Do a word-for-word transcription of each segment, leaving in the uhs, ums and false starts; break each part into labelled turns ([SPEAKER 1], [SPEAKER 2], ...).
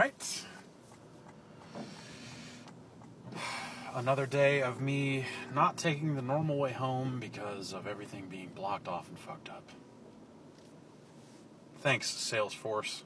[SPEAKER 1] right. Another day of me not taking the normal way home because of everything being blocked off and fucked up. Thanks, Salesforce.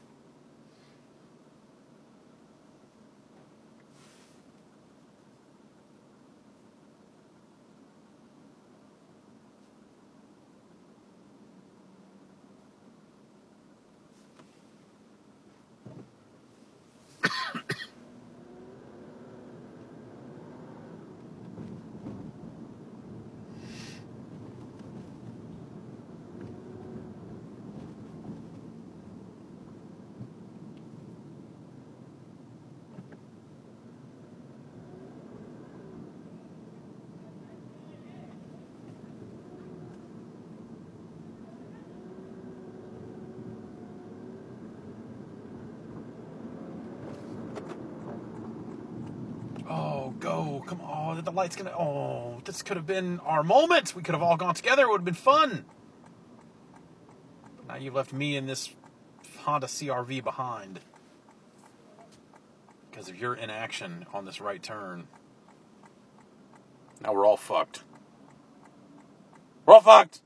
[SPEAKER 1] Oh, go. Come on. The light's gonna... Oh, this could have been our moment. We could have all gone together. It would have been fun. But now you've left me and this Honda C R V behind. Because of your inaction on this right turn. Now we're all fucked. We're all fucked!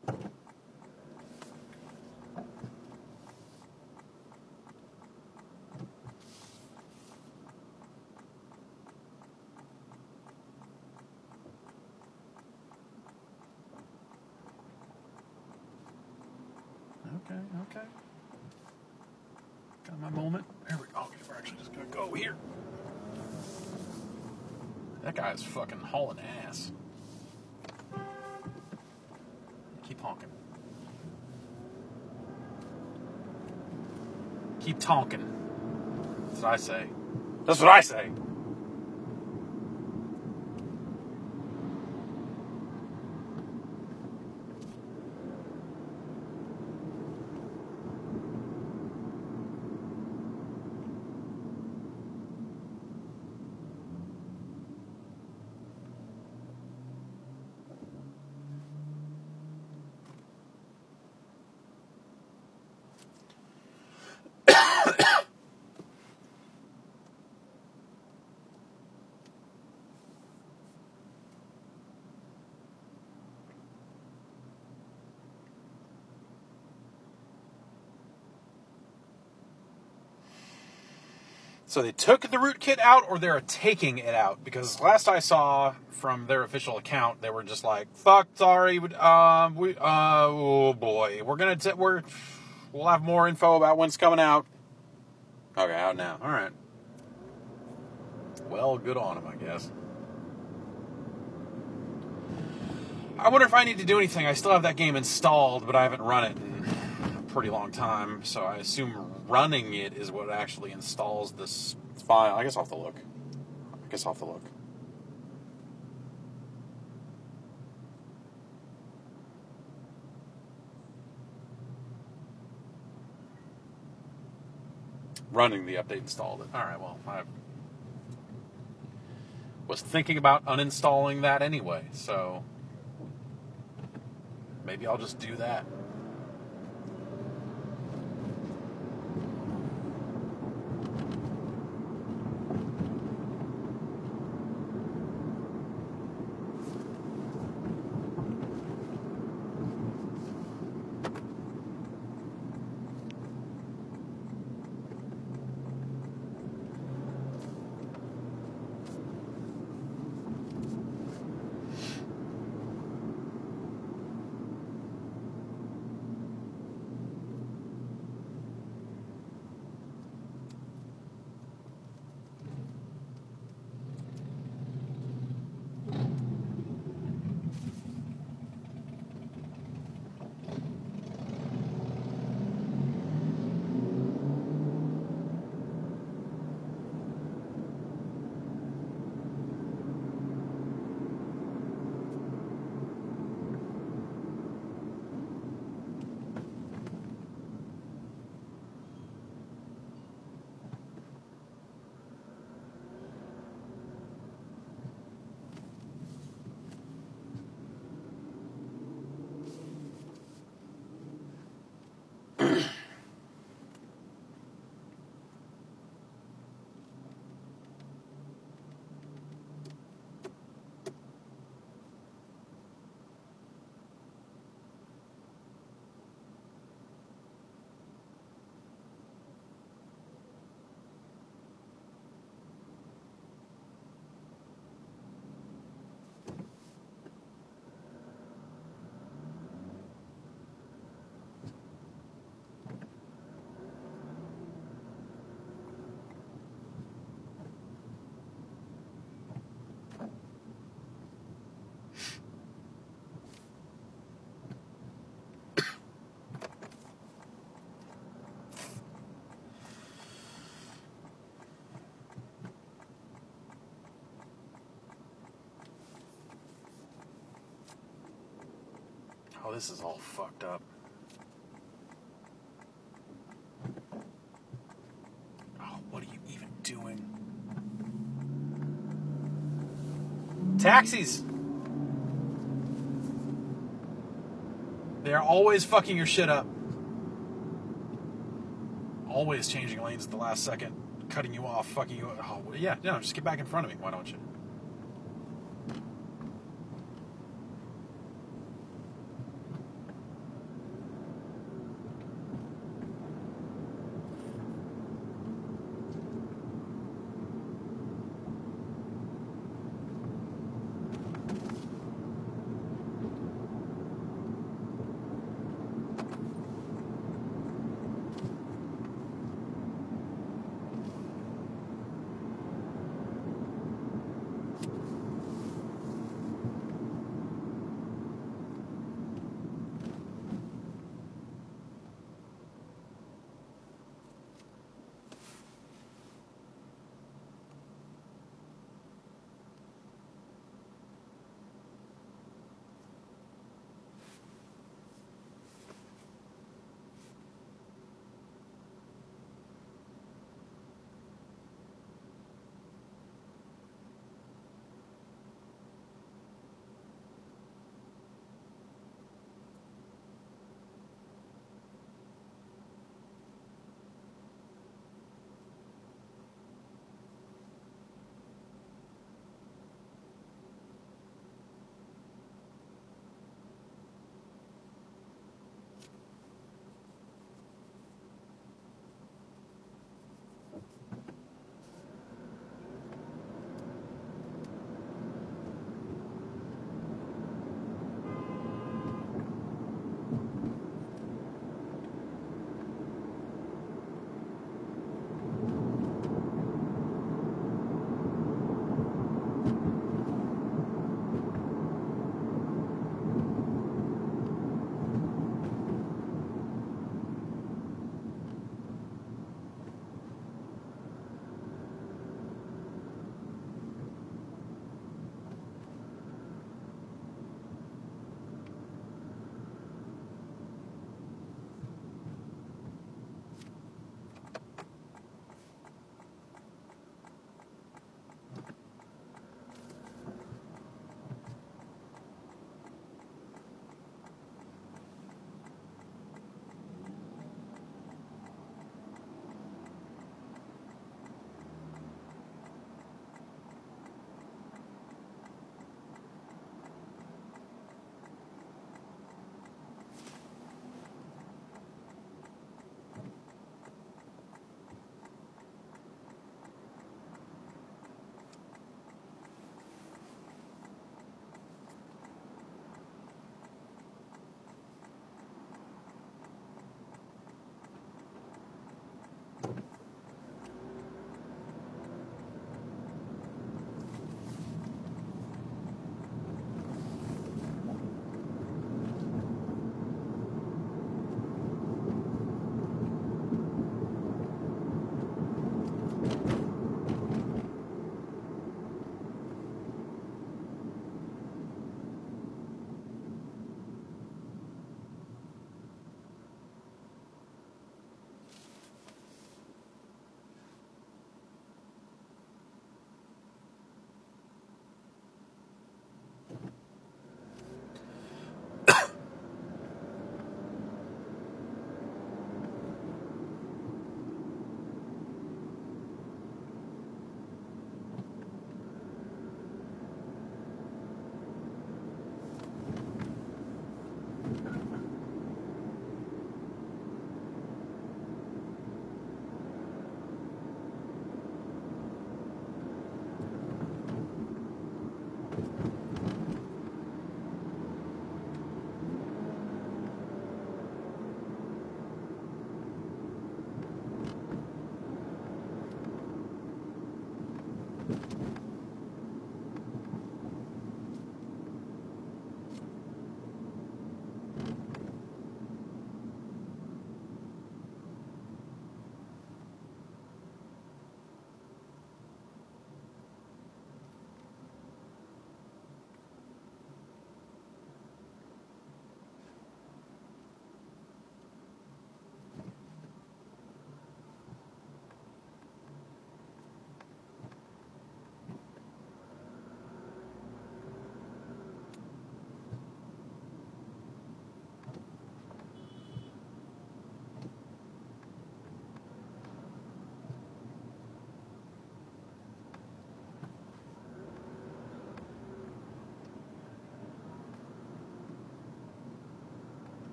[SPEAKER 1] Okay, okay. Got my moment. Here we go. Okay, we're actually just gonna go here. That guy is fucking hauling ass. Keep honking. Keep tonking. That's what I say. That's what I say. So they took the rootkit out, or they're taking it out? Because last I saw from their official account, they were just like, "Fuck, sorry, um, we, uh, oh boy, we're gonna, t- we're, we'll have more info about when it's coming out." Okay, out now. All right. Well, good on them, I guess. I wonder if I need to do anything. I still have that game installed, but I haven't run it in a pretty long time, so I assume running it is what actually installs this file. I guess I'll have to look. I guess I'll have to look. Running the update installed it. Alright, well, I was thinking about uninstalling that anyway, so maybe I'll just do that. Oh, this is all fucked up. Oh, what are you even doing? Taxis! They're always fucking your shit up. Always changing lanes at the last second, cutting you off, fucking you up. Oh, yeah, no, just get back in front of me. Why don't you?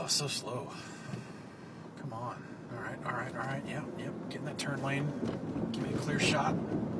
[SPEAKER 1] so slow. Come on. All right, all right, all right. Yep, yep. Get in that turn lane. Give me a clear shot.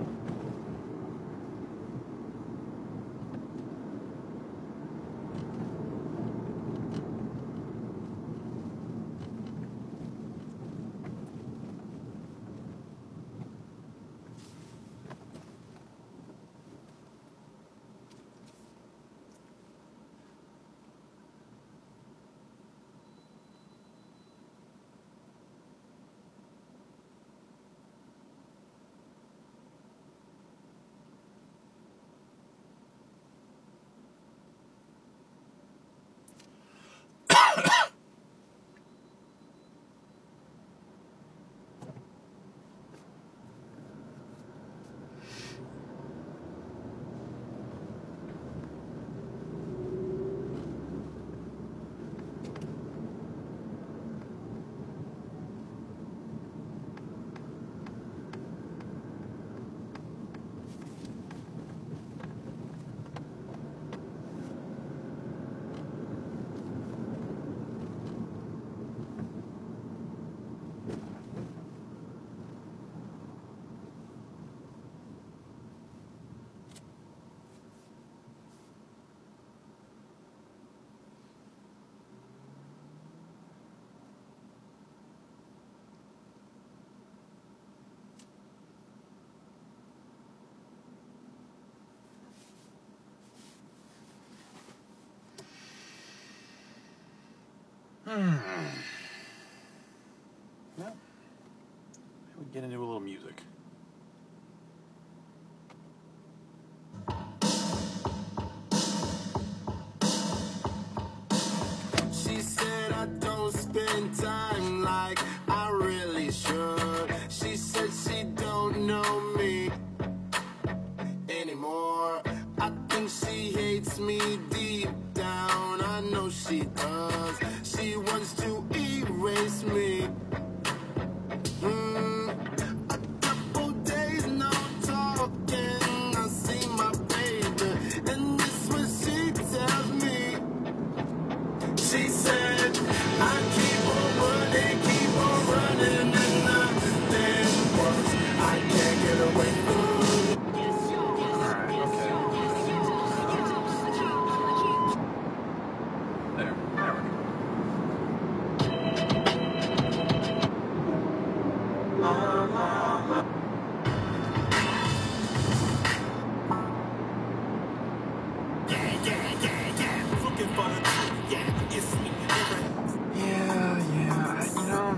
[SPEAKER 1] Hmm. Well, we get into a little music.
[SPEAKER 2] She said I don't spend time like I really should. She said she don't know me anymore. I think she hates me deep down. I know she does. She wants to erase me. Mm, a couple days no talking. I see my baby, and this what she tells me. She said, I keep on running, keep on running, and nothing works. I can't get away from you.
[SPEAKER 1] Alright, okay. There, there we go.
[SPEAKER 2] Yeah, yeah, yeah, yeah. Looking for the truth, yeah, it's me.
[SPEAKER 1] Yeah, yeah, you know.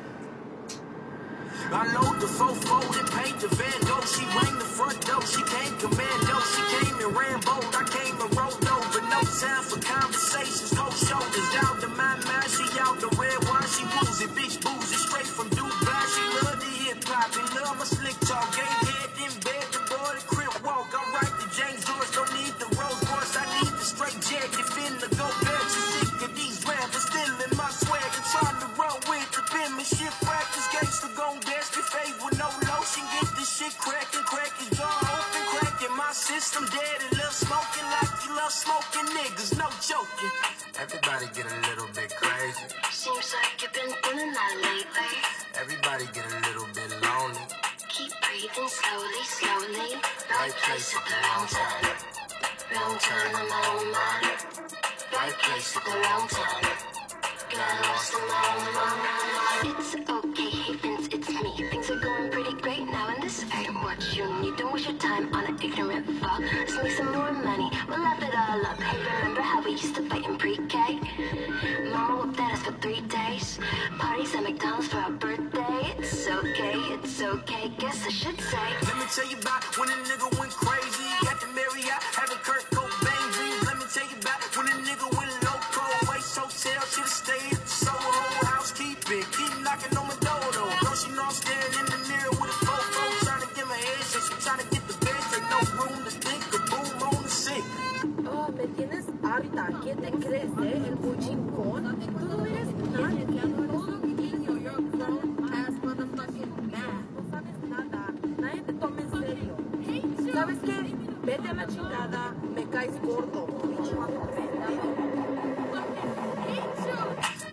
[SPEAKER 2] I load the fofo and paint the van door. She rang the front door, she came commando. She came and ran bold, I came and rolled over. No time for conversations, cold shoulders out the my mind. She out the red wine, she woozy, bitch boozy, straight from Dubai. She love the hip hop and love my slick talk. Game head in bed, the boy the crib walk. I write the James Joyce, don't need the Rolls Royce. I need the straight jacket, finna go back. She sick of these rappers, still in my swag and trying to roll with the penmanship practice. Gangsta gon' dash your face with no lotion. Get this shit crackin', crack his jaw open, crackin' my system dead and love smoking like you love smoking niggas, no joking. Everybody get a little bit crazy.
[SPEAKER 3] Seems like you've been feeling that lately.
[SPEAKER 2] Everybody get a little bit lonely.
[SPEAKER 3] Keep breathing slowly, slowly.
[SPEAKER 2] Right place at the wrong time.
[SPEAKER 3] Wrong time on my own mind.
[SPEAKER 2] Right place at the wrong time.
[SPEAKER 3] Got lost on my own mind. It's okay, hey Vince, it's me. Things are going pretty great now in this ain't what you need. Don't waste your time on an ignorant fuck. Let's make some more money, we'll laugh it all up. Hey, remember how we used to fight in pre-K? Mama whooped at us for three days. Parties at McDonald's for our birthday. It's okay, it's okay, guess I should say.
[SPEAKER 2] Let me tell you about when a nigga went crazy. Got the Marriott, having Kurt Cobain dreams. Let me tell you about when a nigga went loco. Waste hotel, should've stayed at the Soho. Housekeeping, keep knocking on my door though. Don't you know I'm staring in the mirror with a fofo, trying to get my head shake. I'm trying to get the bed, there's no room to think. A boom on the sink.
[SPEAKER 4] Oh, ¿me tienes harta? ¿Qué te crees, eh? El buchincón. Tú eres nadie. Todo niño. You're a grown-ass motherfucking man. No sabes nada. Nadie te toma en serio. ¿Sabes qué? Vete a la chingada. Me caes gordo. Pinche vato pendejo.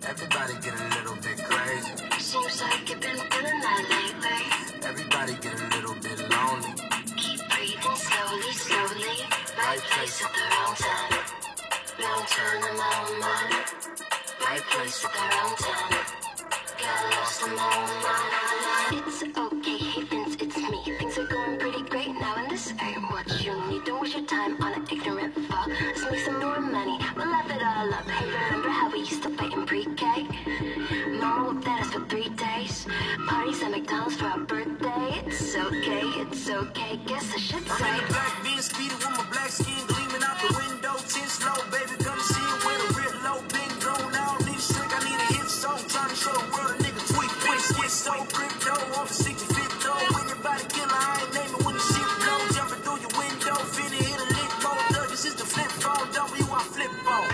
[SPEAKER 2] Everybody get a little bit crazy.
[SPEAKER 3] Seems like you've been feeling that lately.
[SPEAKER 2] Everybody get a little bit lonely.
[SPEAKER 3] Keep breathing slowly, slowly. Right place at the wrong time. Wrong turn, I'm out of mind. Right place at the wrong time. Got lost in my own mind. It's okay, hey Vince, it's me. Things are going pretty great now, and this ain't what you need. Don't waste your time on an ignorant fuck. Let's make some more money. We'll laugh it all up. Hey, remember how we used to fight in pre-K? Mama whooped at us for three days. Parties at McDonald's for our birthday. It's okay, it's okay. Guess I should
[SPEAKER 2] I'm in
[SPEAKER 3] say.
[SPEAKER 2] the black Benz speeding with my black skin gleaming out the window. Ten slow, baby, come see it with a real low. Been blown out, need a shrink, I need a hit song. Trying to show the world a nigga tweet. Twist, get so crypto on the sixty-fifth though. When your body killer, I ain't naming when the shit blow. Jumping through your window, finna hit a lick more. Thug, this is the flip phone, W I flip phone.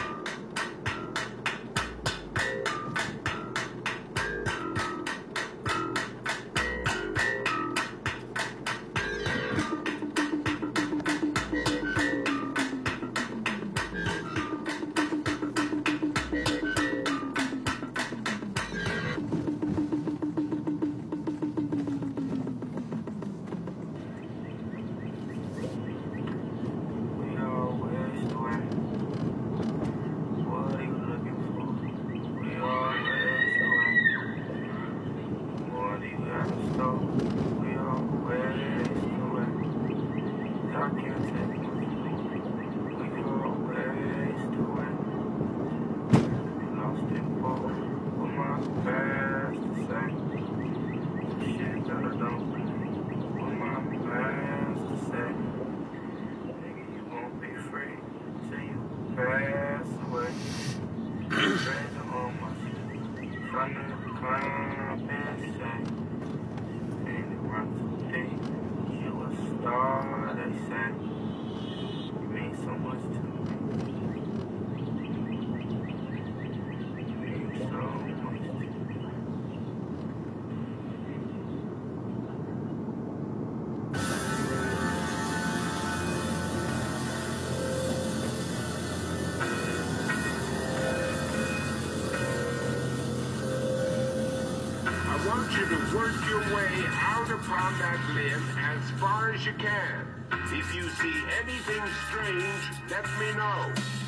[SPEAKER 5] You to work your way out upon that limb as far as you can. If you see anything strange, let me know.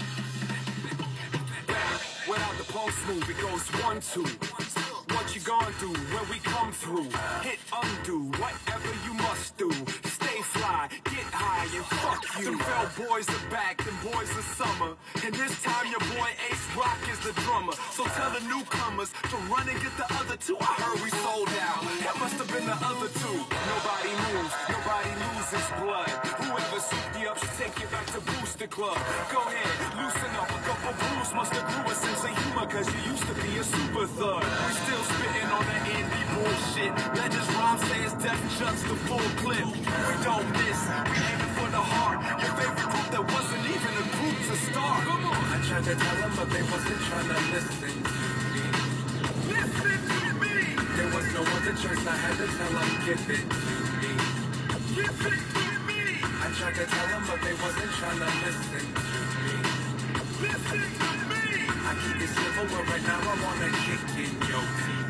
[SPEAKER 6] Without the pulse move, it goes one, two. What you gone through when we come through? Hit undo, whatever you must do. Stay fly, get high, and fuck you. Them fell boys are back, them boys are summer. And this time your boy Ace Rock is the drummer. So tell the newcomers to run and get the other two. I heard we sold out. That must have been the other two. Nobody moves, nobody loses blood. Whoever souped you up should take you back to Booster Club. Go ahead, loosen up. A couple brews must have grew a sense of humor, cause you used to be a super thug. We still spitting on the indie bullshit. Legends rhyme says death just the full clip. We don't miss, we aiming for the heart. Your favorite group that wasn't even a group to start. Come on.
[SPEAKER 7] I tried to tell them, but they wasn't trying to listen to me.
[SPEAKER 6] Listen to me.
[SPEAKER 7] There was no other choice, I had to tell them, give it to me.
[SPEAKER 6] Listen to me.
[SPEAKER 7] I tried to tell them, but they wasn't trying to listen to me.
[SPEAKER 6] Listen to me.
[SPEAKER 7] I keep it civil, but right now I wanna kick in your teeth.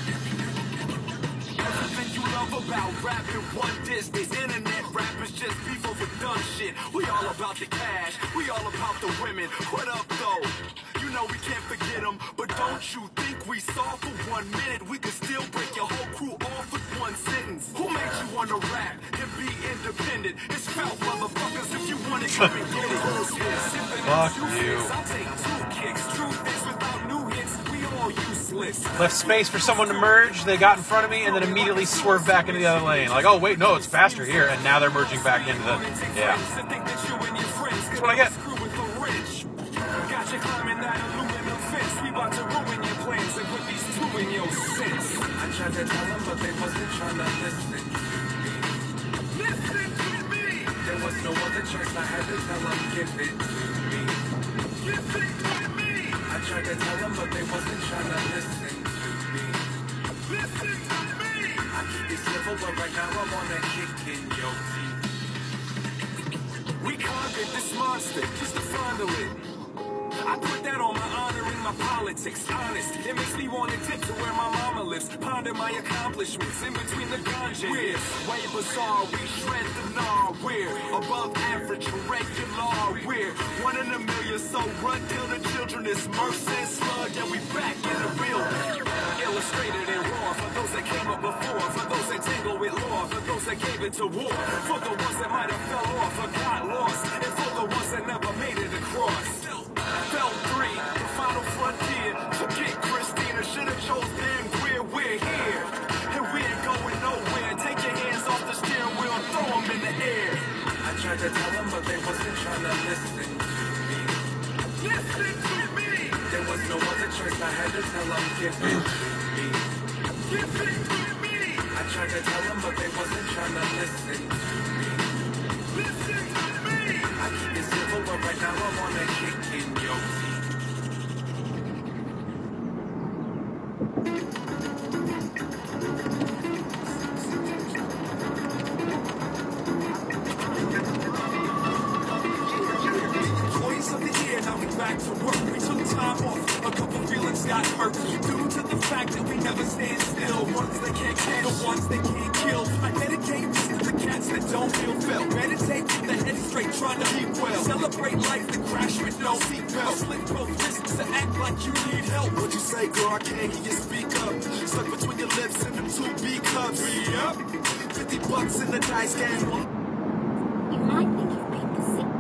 [SPEAKER 6] Everything you love about rapping one diss. These internet rappers just beef over dumb shit. We all about the cash, we all about the women. What up though? You know we can't forget them, but don't you think we saw for one minute we could still break your whole crew off with one sentence? Who made you wanna rap and be independent? It's felt, motherfuckers, if you want it, come and get it.
[SPEAKER 1] Fuck you.
[SPEAKER 6] I'll take two kicks. Truth is, without new hits, we all useless.
[SPEAKER 1] Left space for someone to merge, they got in front of me, and then immediately swerved back into the other lane. Like, oh, wait, no, it's faster here, and now they're merging back into the... Yeah. That's what I get.
[SPEAKER 6] Got you climbing that aluminum fence. We about to ruin your plans and put these two in your sense.
[SPEAKER 7] I tried to tell them, but they wasn't trying to listen to me.
[SPEAKER 6] Listen to me.
[SPEAKER 7] There was no other choice, I had to tell them, give it to me.
[SPEAKER 6] Listen to me.
[SPEAKER 7] I tried to tell them, but they wasn't trying to listen to me.
[SPEAKER 6] Listen to me.
[SPEAKER 7] I keep it civil, but right now I wanna kick in your teeth.
[SPEAKER 6] We conquered this monster just to fondle it. I put that on my honor and my politics, honest. It makes me want to tip to where my mama lives. Ponder my accomplishments in between the ganja years. Way bizarre, we shred the gnar. We're above average, regular. We're one in a million, so run till the children is mercy and sludge. And we back in the real. Illustrated in raw for those that came up before, for those that tangle with law, for those that gave it to war, for the ones that might have fell off or got lost, and for the ones that never made it across. Fell three, the final frontier. Forget Christina, should've chose Dan Greer. We're here, and we ain't going nowhere. Take your hands off the steering wheel and throw them in the air.
[SPEAKER 7] I tried to tell them, but they wasn't trying to listen to me.
[SPEAKER 6] Listen to me!
[SPEAKER 7] There was no other choice, I had to tell them, give it to me.
[SPEAKER 6] Listen to me!
[SPEAKER 7] I tried to tell them, but they wasn't trying to listen to me.
[SPEAKER 6] Listen to me!
[SPEAKER 7] I keep it simple, but right now I wanna kick in your teeth.
[SPEAKER 6] Voice of the year, now we back to work. We took time off, a couple feelings got hurt. Due to the fact that we never stand still. Ones that can't kill, the ones that can't kill. I dedicate this to the cats that don't feel felt. Meditate with the head straight, trying to keep well. Celebrate life and crash with no seatbelt. Split both wrists to act like you need help.
[SPEAKER 8] What you say, girl? I can't hear you speak up. Stuck between your lips and them two B cups.
[SPEAKER 6] Yep.
[SPEAKER 8] Fifty bucks in the dice game.
[SPEAKER 3] You might think you've beat the sea.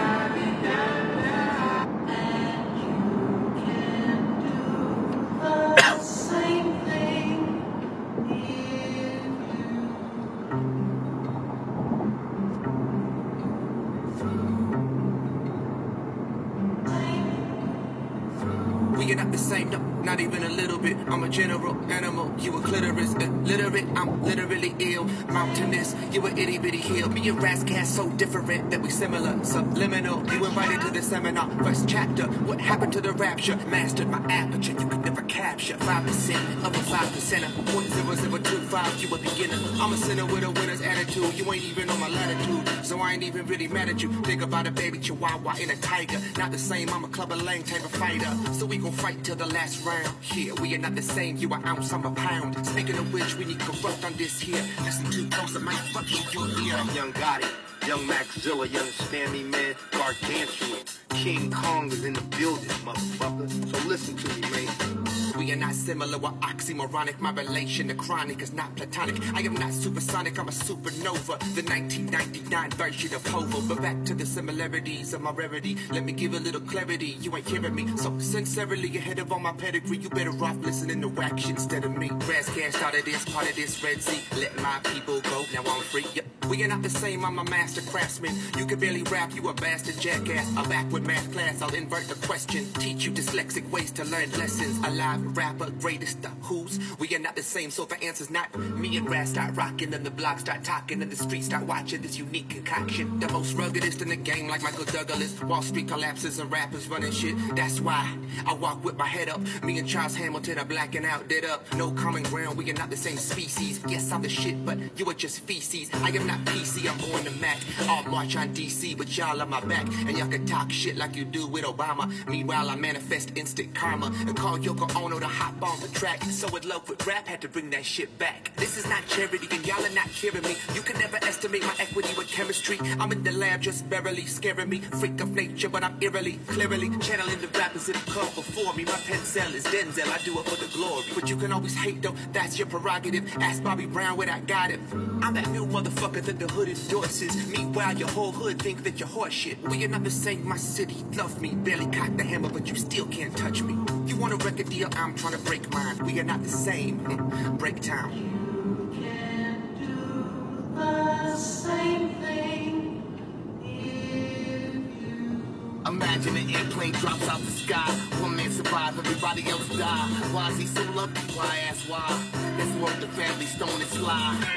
[SPEAKER 9] We are not the same, no, not even a little bit. I'm a general animal, you a clitoris, illiterate, I'm literally ill. Mountainous, you a itty bitty hill. Me and Rascast so different that we similar, subliminal. You invited to the seminar, first chapter. What happened to the rapture? Mastered my aperture, you could never capture. Five percent of a five percenter. Point zero zero two five, you a beginner. I'm a sinner with a winner's attitude. You ain't even on my latitude, so I ain't even really mad at you. Think about a baby chihuahua in a tiger. Not the same, I'm a Clubber Lang type of fighter. So we gon' fight till the last round. Here, we are not the same, you an ounce, I'm a pound. Speaking of which, we need corrupt on this here. Listen too close, I might fuck you, you ear.
[SPEAKER 10] Young Gotti, Young Maxzilla, you understand me, man? Gargantuan. King Kong is in the building, motherfucker. So listen to me, man.
[SPEAKER 9] We are not similar, we're oxymoronic. My relation to chronic is not platonic. I am not supersonic, I'm a supernova. The nineteen ninety-nine version of Hovo. But back to the similarities of my rarity. Let me give a little clarity, you ain't hearing me. So sincerely ahead of all my pedigree, you better off listening to Wax instead of me. Rascast started this, part of this Red Sea. Let my people go, now I'm free. Yep. We are not the same, I'm a master craftsman. You can barely rap, you a bastard jackass. I'm back with math class, I'll invert the question. Teach you dyslexic ways to learn lessons. Alive rapper, greatest the who's. We are not the same, so the answer's not. Me and Raz start rocking, and the block start talking, and the streets start watching this unique concoction. The most ruggedest in the game, like Michael Douglas. Wall Street collapses and rappers running shit. That's why I walk with my head up. Me and Charles Hamilton are blacking out, dead up. No common ground, we are not the same species. Yes, I'm the shit, but you are just feces. I am not P C, I'm on the Mac. I'll march on D C, but y'all on my back. And y'all can talk shit like you do with Obama. Meanwhile, I manifest instant karma and call Yoko Ono to hop on the track. So in love with rap, had to bring that shit back. This is not charity, and y'all are not hearing me. You can never estimate my equity with chemistry. I'm in the lab, just barely scaring me. Freak of nature, but I'm eerily, clearly channeling the rappers that have come before me. My pen cell is Denzel, I do it for the glory. But you can always hate though, that's your prerogative. Ask Bobby Brown where I got it. I'm that new motherfucker that the hood endorses. Meanwhile, your whole hood think that you're horse shit. We are not the same, my city love me. Barely cock the hammer, but you still can't touch me. You want a record deal, I'm trying to break mine. We are not the same. Break time.
[SPEAKER 11] You can do the same thing if you...
[SPEAKER 9] Imagine an airplane drops out the sky. One man survive, everybody else die. Why is he so lucky? Why I ask why? Let's work the family stone and slide.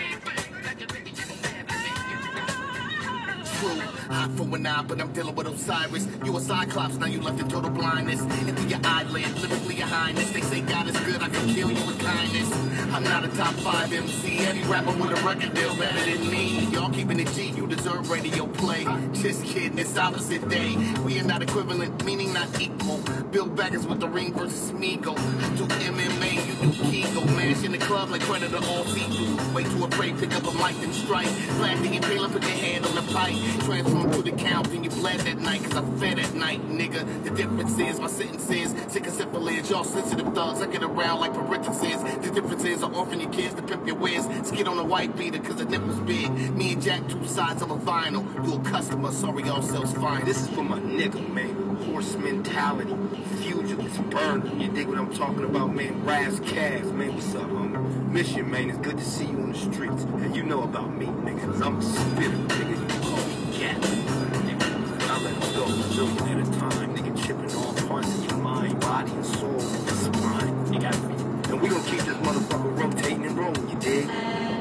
[SPEAKER 9] True, hot for an eye, but I'm dealing with Osiris. You a Cyclops, now you left in total blindness. Into your eyelid, lyrically your highness. They say God is good, I can kill you with kindness. I'm not a top five M C. Any rapper with a record deal better than me. Y'all keeping it G, you deserve radio play. Just kidding, it's opposite day. We are not equivalent, meaning not equal. Bill Baggins with the ring versus Smeagol. I do M M A, you do Kegel. Mash in the club like Predator all seafood. Wait to a prey, pick up a mic and strike. Glad to get Taylor, put your hand on the pipe. Transform through the count, then you bled that night. Cause I fed at night, nigga. The difference is, my sentence is sick and syphilis. Y'all sensitive thugs, I get around like parentheses. The difference is, I orphan your kids to pimp your whiz. Skid on a white beater cause the nipple's big. Me and Jack, two sides of a vinyl. You a customer, sorry y'all sells fine.
[SPEAKER 10] This is for my nigga, man. Horse mentality. Fugitives, burner. You dig what I'm talking about, man? Raz Cavs, man. What's up, homie? Mission, man. It's good to see you on the streets. And you know about me, nigga. Cause I'm a spitter, nigga. You can call me Cat. I let it go a zillion at a time. Nigga chipping all parts of your mind, body, and soul, and spine. You got me. And we gonna keep this motherfucker rotating and rolling, you dig?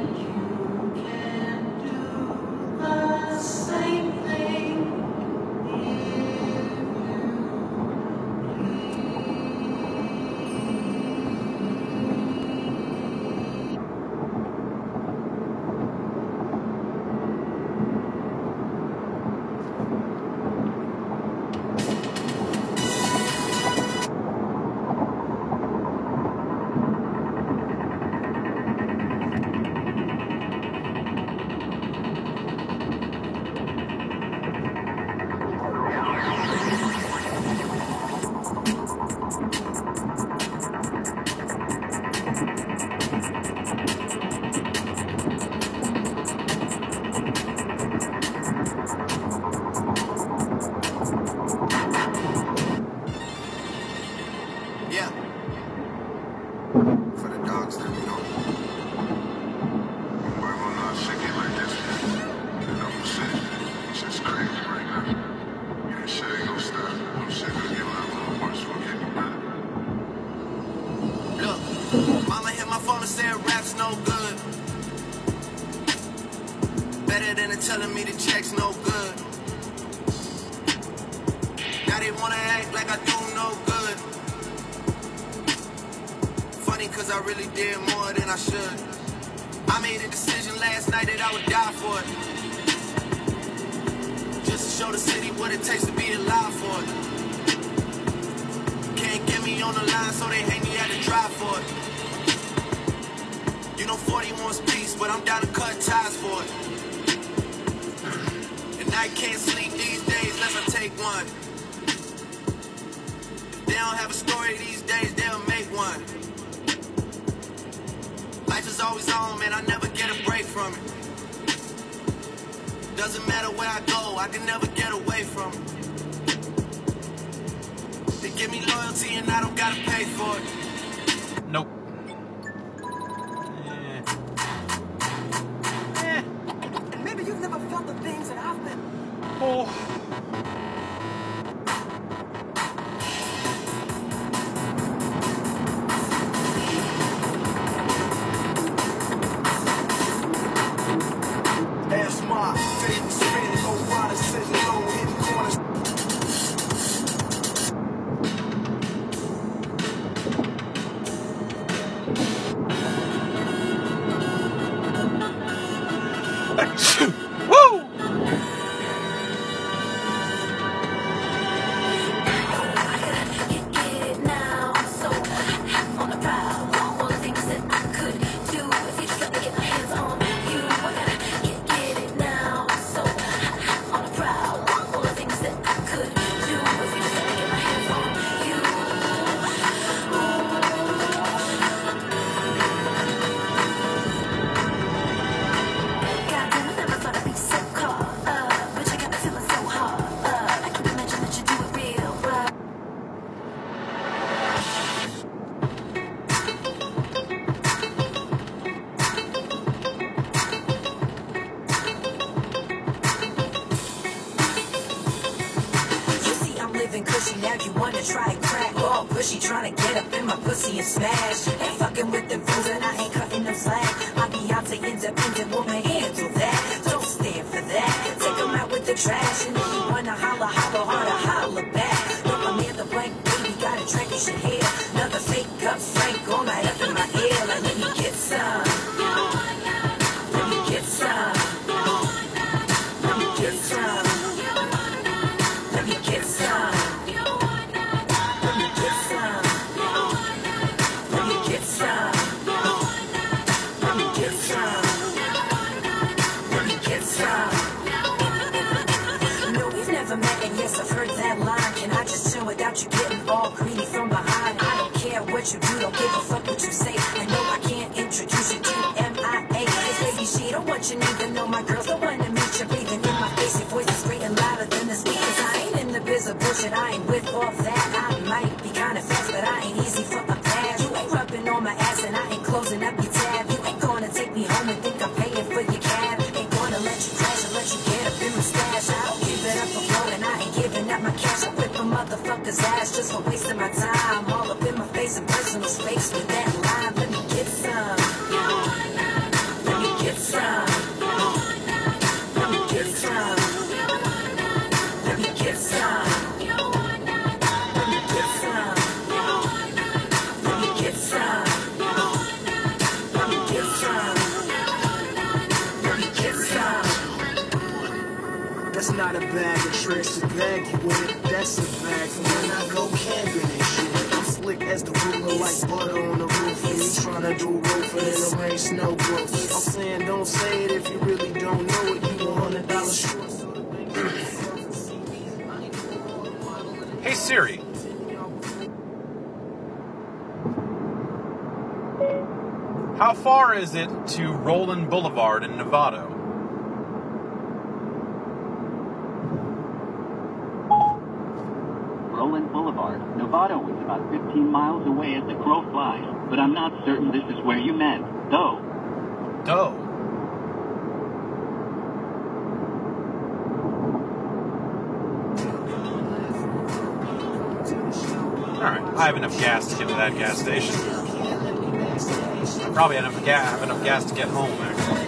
[SPEAKER 11] The same thing.
[SPEAKER 9] Yeah. For the dogs that we know.
[SPEAKER 5] Why will not shit get like this? And I'm shit. Shit's crazy right now. Yeah, shit ain't gonna stop. I'm shit gonna get a lot worse. We'll get you better.
[SPEAKER 9] Look, mama hit my phone and said rap's no good. Better than her telling me the check's no good. Now they wanna act like I do no good. Funny cause I really did more than I should. I made a decision last night that I would die for it. Just to show the city what it takes to be alive for it. Can't get me on the line so they hate me at the drive for it. You know forty wants peace, but I'm down to cut ties for it. And I can't sleep these days unless I take one. If they don't have a story these days, they'll make one. Life is always on, man, I never get a break from it. Doesn't matter where I go, I can never get away from it. They give me loyalty and I don't gotta pay for it.
[SPEAKER 1] Nope. Eh.
[SPEAKER 12] Maybe you've never felt the things that I've been.
[SPEAKER 1] Oh.
[SPEAKER 8] Ask my David spinning, low rider sitting low, hitting corners.
[SPEAKER 1] Woo!
[SPEAKER 12] Now you wanna try and crack all pushy, trying to get up in my pussy and smash. Ain't fucking with the rules and I ain't cutting no slack. My Beyonce independent woman handle that. Don't stand for that. Take them out with the trash and if you wanna holler, holler harder, holler back. Look, I'm in the blank, baby, got a track you should hear. Another fake up Frank all night up in my ear. Like, let me get some. Let me get some. Let me get some. got you getting all greedy from behind. I don't care what you do, don't give a fuck what you say. I know I can't introduce you to M I A. Cause baby, she don't want you, even though my girls don't want to meet you. Breathing in my face, your voice is great and louder than the speakers. I ain't in the biz of bullshit, I ain't with all that. I might be kinda fast, but I ain't easy for a pass. You ain't rubbing on my ass and I ain't closing up your tab. You ain't gonna take me home and think I'm paying for your cab. Ain't gonna let you crash or let you get up in my stash. I don't give it up for blowing, I ain't giving up my cash. I whip a motherfucker's ass just for wasting my time. All up in my face and personal space with that line. Let me get some. Let me get some. Let me get some. Let me get some. Let me get some. Let me get some. Let me get some. Let me get some.
[SPEAKER 8] That's not a bag of tricks to bag you with. That's a bag for when I go camping and shit. I'm slick as the ruler, like butter on the roof. And you tryna do roofing in the rain, snow growth. I'm saying don't say it if you really don't know it. You a hundred dollars short. So the bank
[SPEAKER 1] Hey Siri. How far is it to Roland Boulevard in Novato?
[SPEAKER 13] Roland Boulevard, Novato is about fifteen miles away as the crow flies, but I'm not certain this is where you meant. Though.
[SPEAKER 1] Doe. Alright, I have enough gas to get to that gas station. I probably have enough, ga- have enough gas to get home, actually.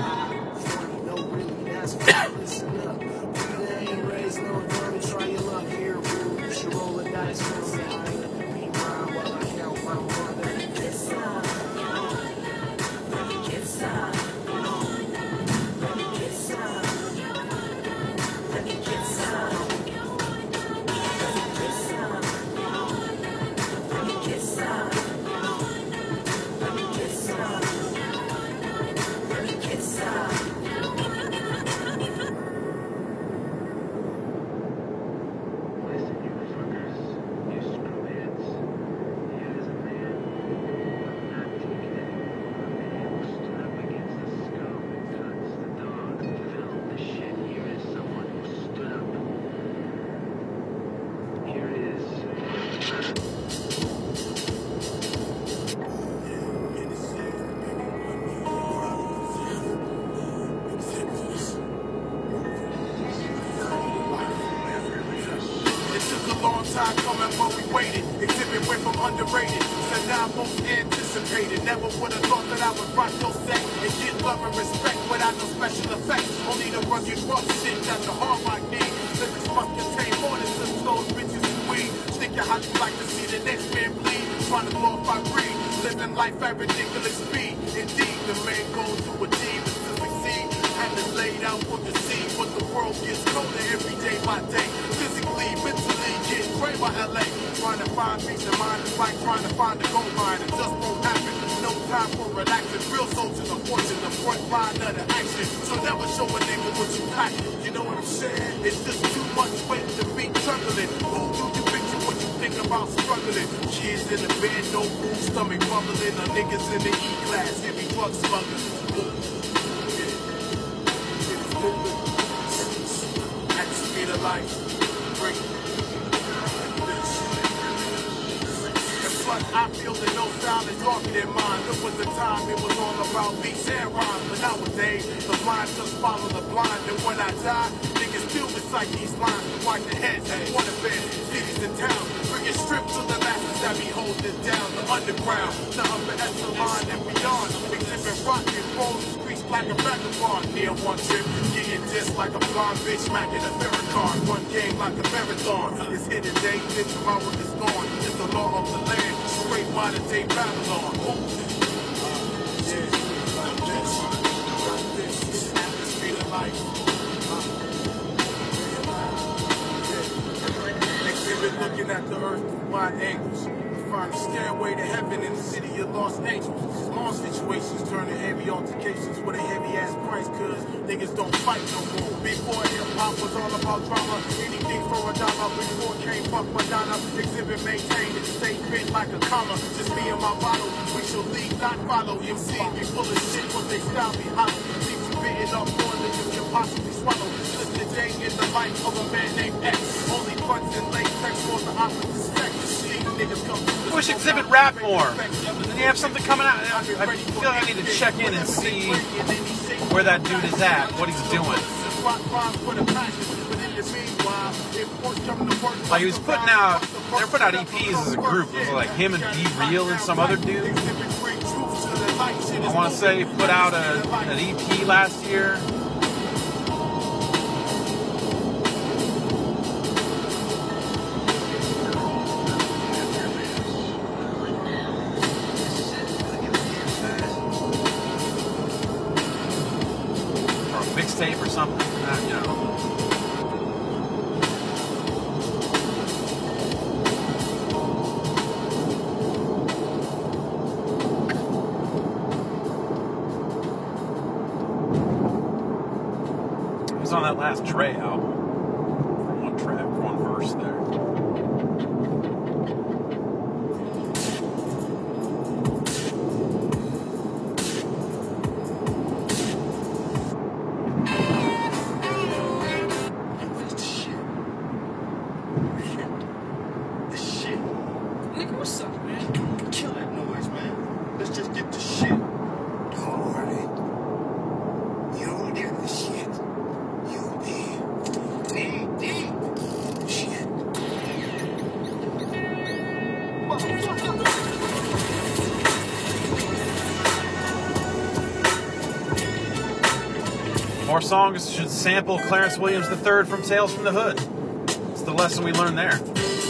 [SPEAKER 8] time coming, but we waited. Exhibit went from underrated to now most anticipated. Never would have thought that I would rock your set and get love and respect without no special effects. Only the rugged rough shit that the hard rock need. Living must contain more than just those bitches and weed. Think of how you like to see the next man bleed. Trying to glorify greed. Living life at ridiculous speed. Indeed, the main goal to achieve is to succeed. And it's laid out for the sea. But the world gets colder every day by day. Physically, mentally, getting gray by L A. Trying to find peace of mind is like trying to find a gold mine. It just won't happen. No time for relaxing. Real soldiers are fortune, the front line of the action. So never show a nigga what you pack. You know what I'm saying? It's just too much weight to be juggling. Who do you picture when you think about struggling? Kids in the bed, no food, stomach rumbling. The niggas in the E-class, heavy drug smugglers. At the speed of life, break. But I feel that no style is talking in mind. There was a time it was all about beats and rhymes. But nowadays, the blind just follow the blind. And when I die, niggas still recite these lines to wipe their heads and water beds, cities and towns. Bring it stripped to the masses that be holding down the underground, the upper echelon and beyond. Exhibit rock and roll the streets like a vagabond. Near one trip, getting just like a blonde bitch, smacking a Farrakhan. One game like a marathon. It's here today, then tomorrow is gone. It's the law of the land. Straight modern day Babylon. Ooh. Yeah, like this, like this, at the speed of life. Uh, yeah. Exhibit looking at the earth through wide angles. find a stairway to heaven in the city of lost angels. Small situations turn to heavy altercations with a heavy ass price, cause niggas don't fight no more. Before hip hop was all about drama, anything for a dollar. Before came fuck Madonna, exhibit maintained it, stay fit like a comma. Just me and my bottle, we shall lead, not follow. M Cs be full of shit, but they style be hollow. Leave you bitten up more than you can possibly swallow. Just a day in the life of a man named X. Only blunts and latex for the opposite spec.
[SPEAKER 1] I wish Exhibit rap more. Does he have something coming out? I feel like I need to check in and see where that dude is at, what he's doing. Like he was putting out, they were putting out E Ps as a group. It was like him and Be Real and some other dude. I want to say he put out a, an E P last year. Mixtape or something, uh, you know. It was on that last Dre album. From one track, one verse there. More songs should sample Clarence Williams the third from Tales from the Hood. It's the lesson we learned there.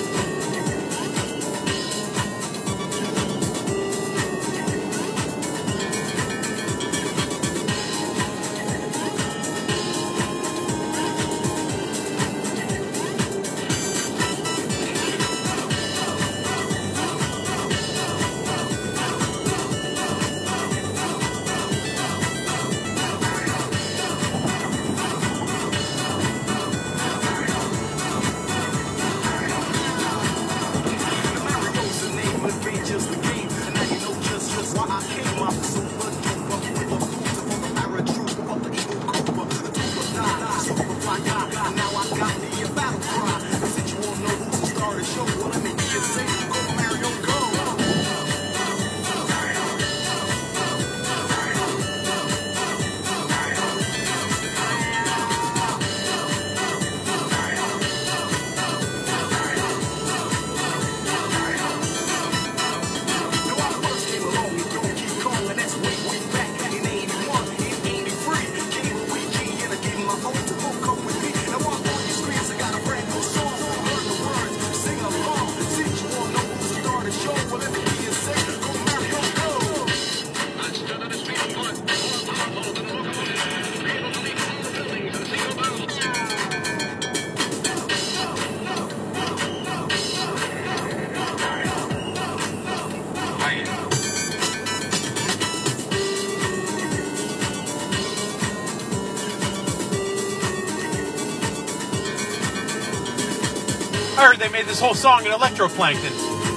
[SPEAKER 1] I heard they made this whole song in Electroplankton.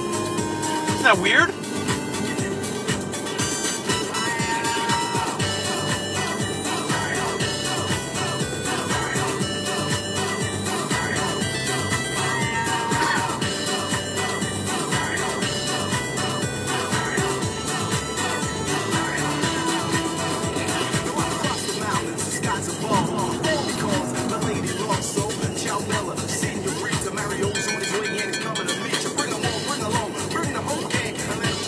[SPEAKER 1] Isn't that weird?
[SPEAKER 9] Mario's on his way and coming to meet you. Bring them on, bring along, bring the whole gang and let them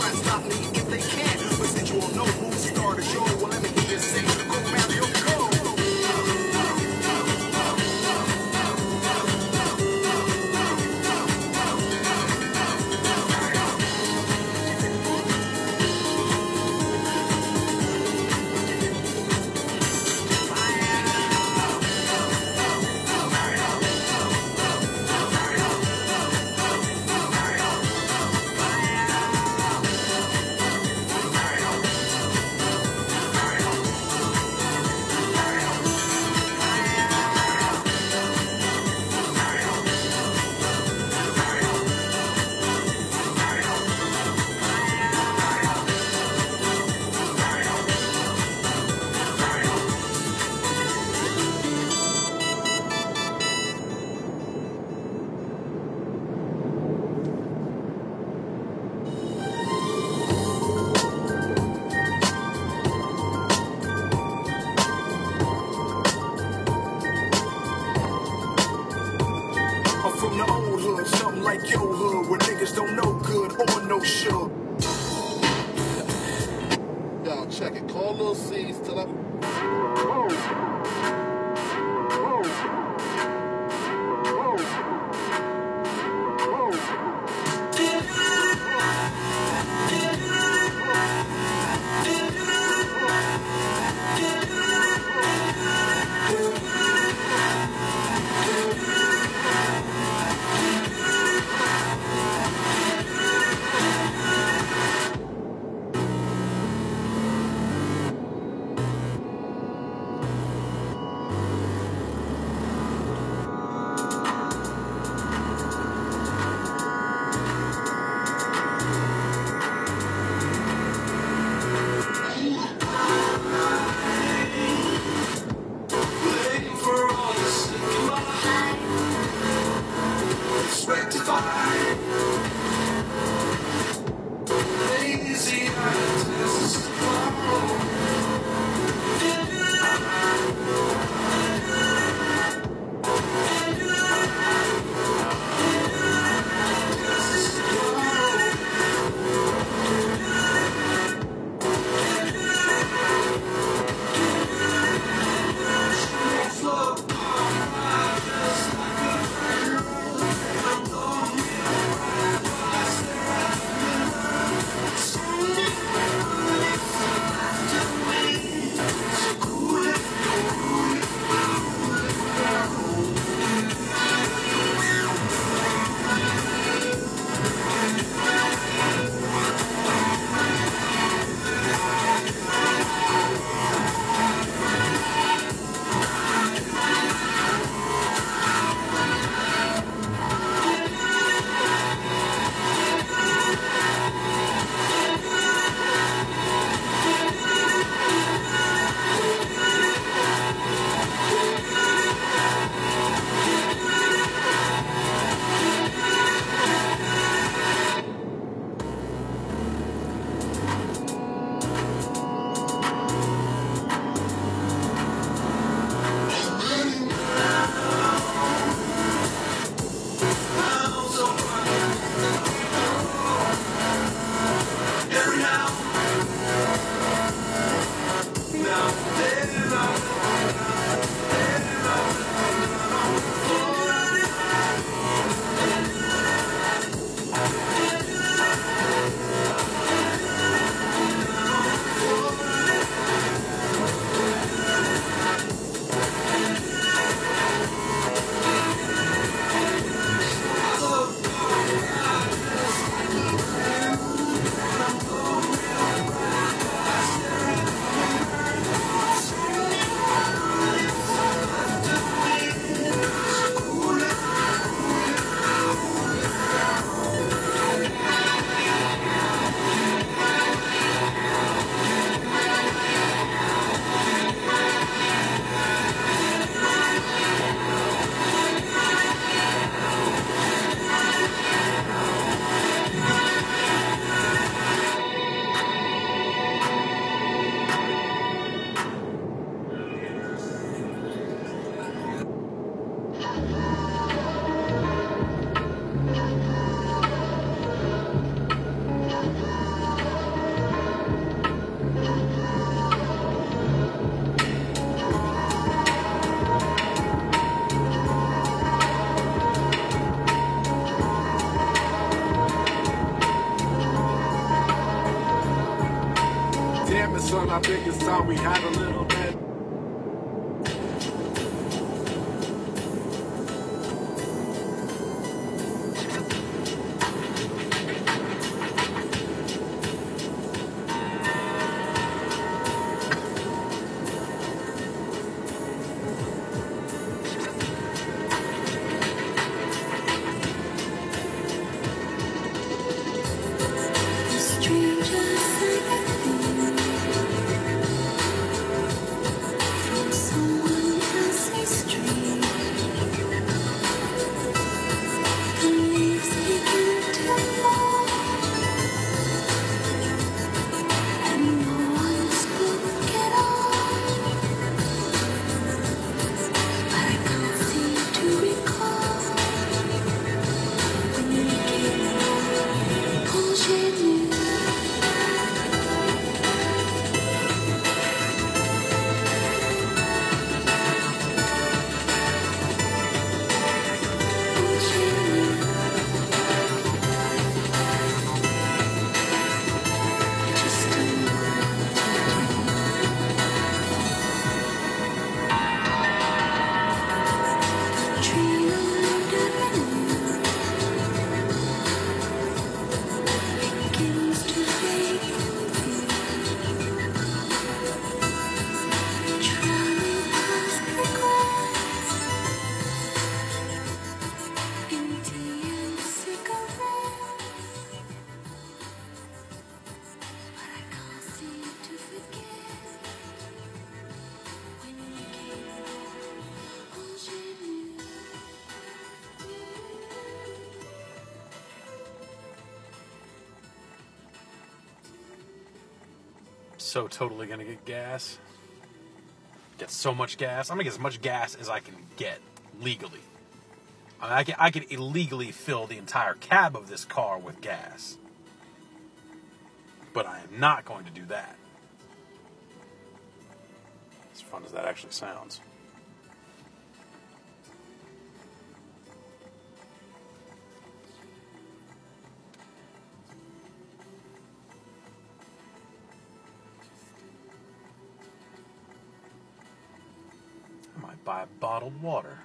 [SPEAKER 8] like your hood, where niggas don't know good or no should.
[SPEAKER 14] Y'all check it. Call Lil C's till I'm.
[SPEAKER 8] Son, I think it's time we had a little bit.
[SPEAKER 11] Strangers like a thing.
[SPEAKER 1] So totally gonna get gas. Get so much gas. I'm gonna get as much gas as I can get legally. I mean, I can, I can illegally fill the entire cab of this car with gas. But I am not going to do that. As fun as that actually sounds. I might buy bottled water.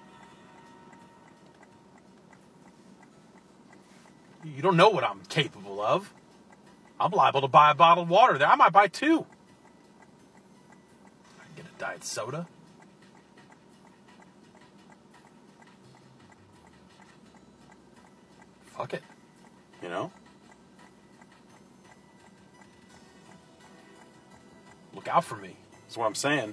[SPEAKER 1] You don't know what I'm capable of. I'm liable to buy a bottled water there. I might buy two. I can get a diet soda. Fuck it. You know? Look out for me. That's what I'm saying.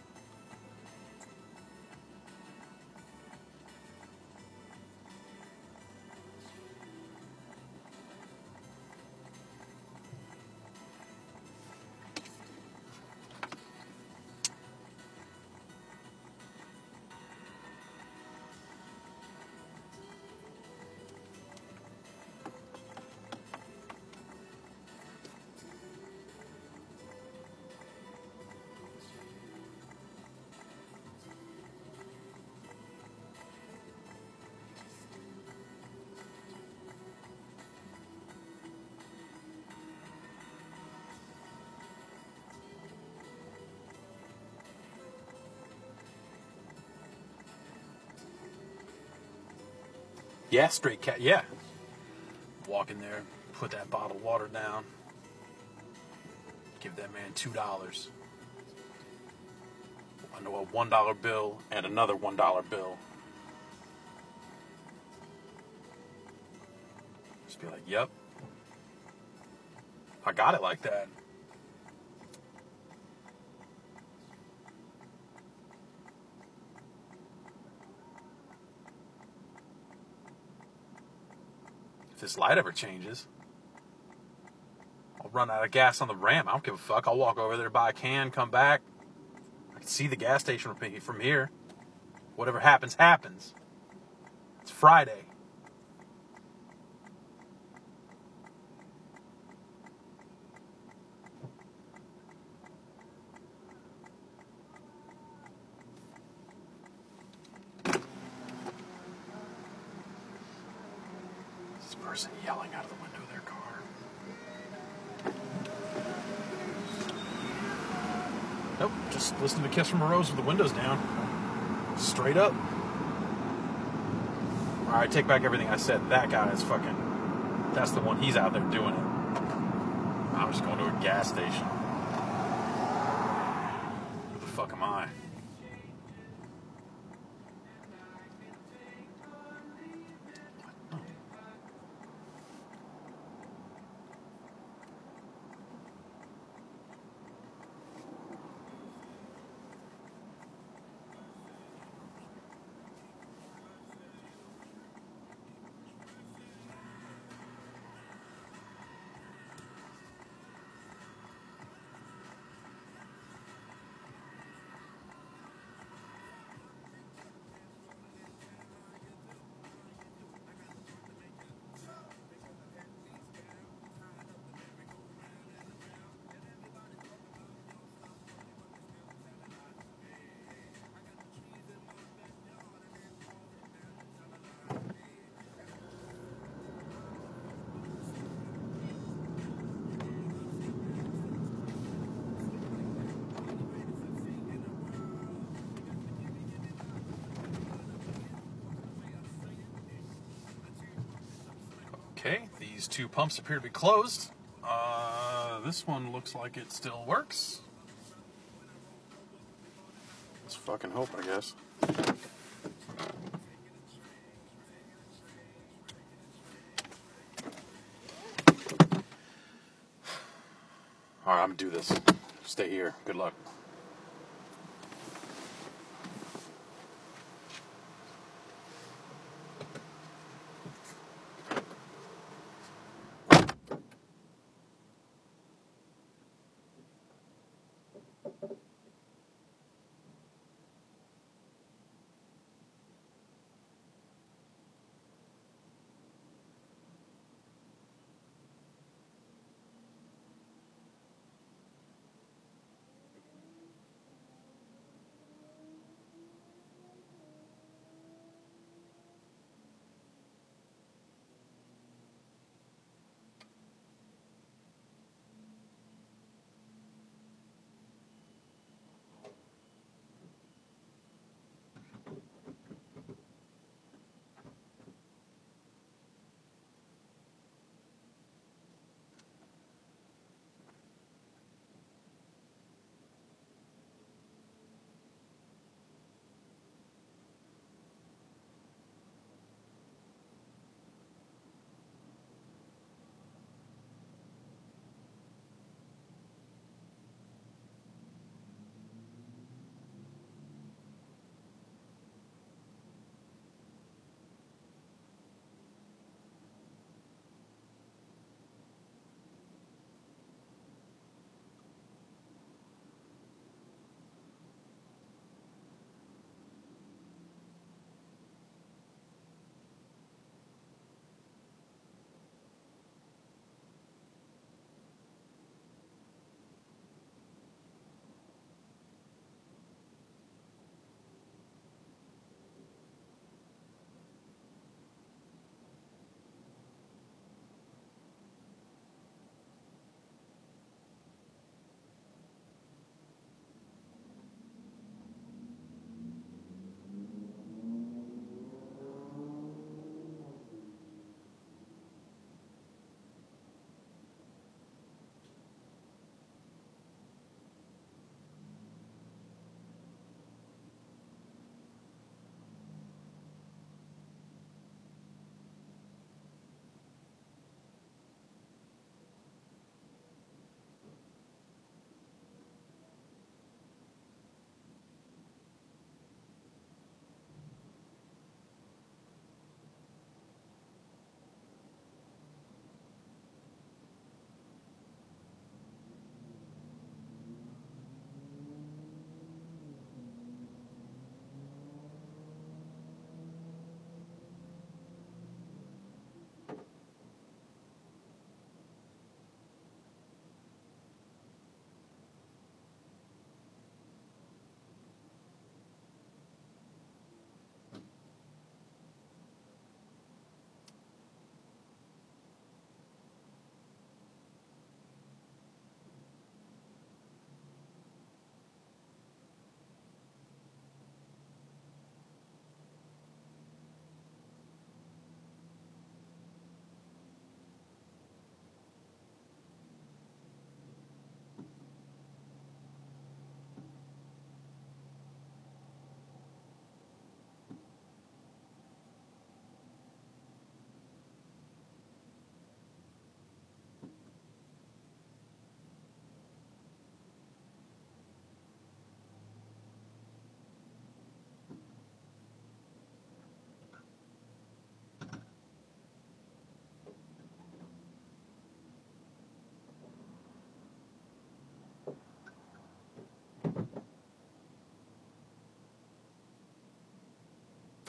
[SPEAKER 1] Yeah, straight cat. Yeah. Walk in there, put that bottle of water down, give that man two dollars. I know a one dollar bill and another one dollar bill. Just be like, yep. I got it like that. If this light ever changes, I'll run out of gas on the ramp. I don't give a fuck. I'll walk over there, buy a can, come back. I can see the gas station from here. Whatever happens, happens. It's Friday. Person yelling out of the window of their car. Nope, just listen to Kiss from a Rose with the windows down. Straight up. Alright, take back everything I said. That guy is fucking... That's the one. He's out there doing it. I'm just going to a gas station. Who the fuck am I? Okay, these two pumps appear to be closed. Uh, this one looks like it still works. Let's fucking hope, I guess. Alright, I'm gonna do this. Stay here. Good luck.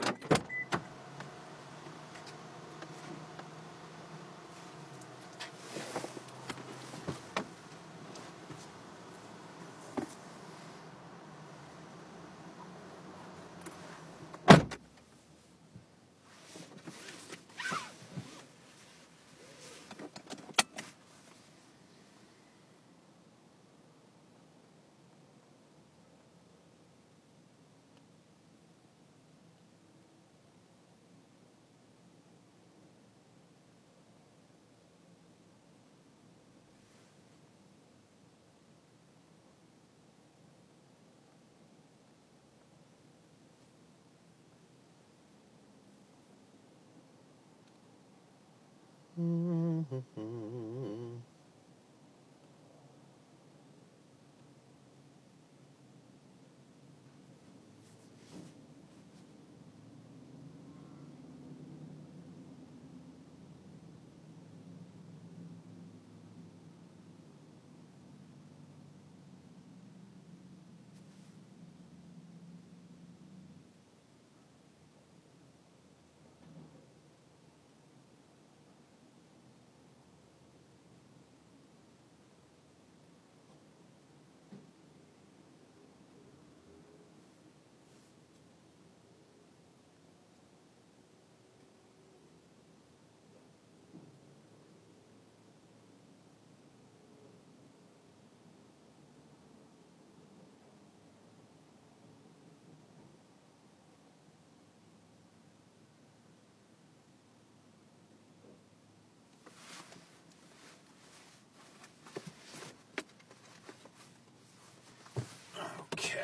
[SPEAKER 1] Okay.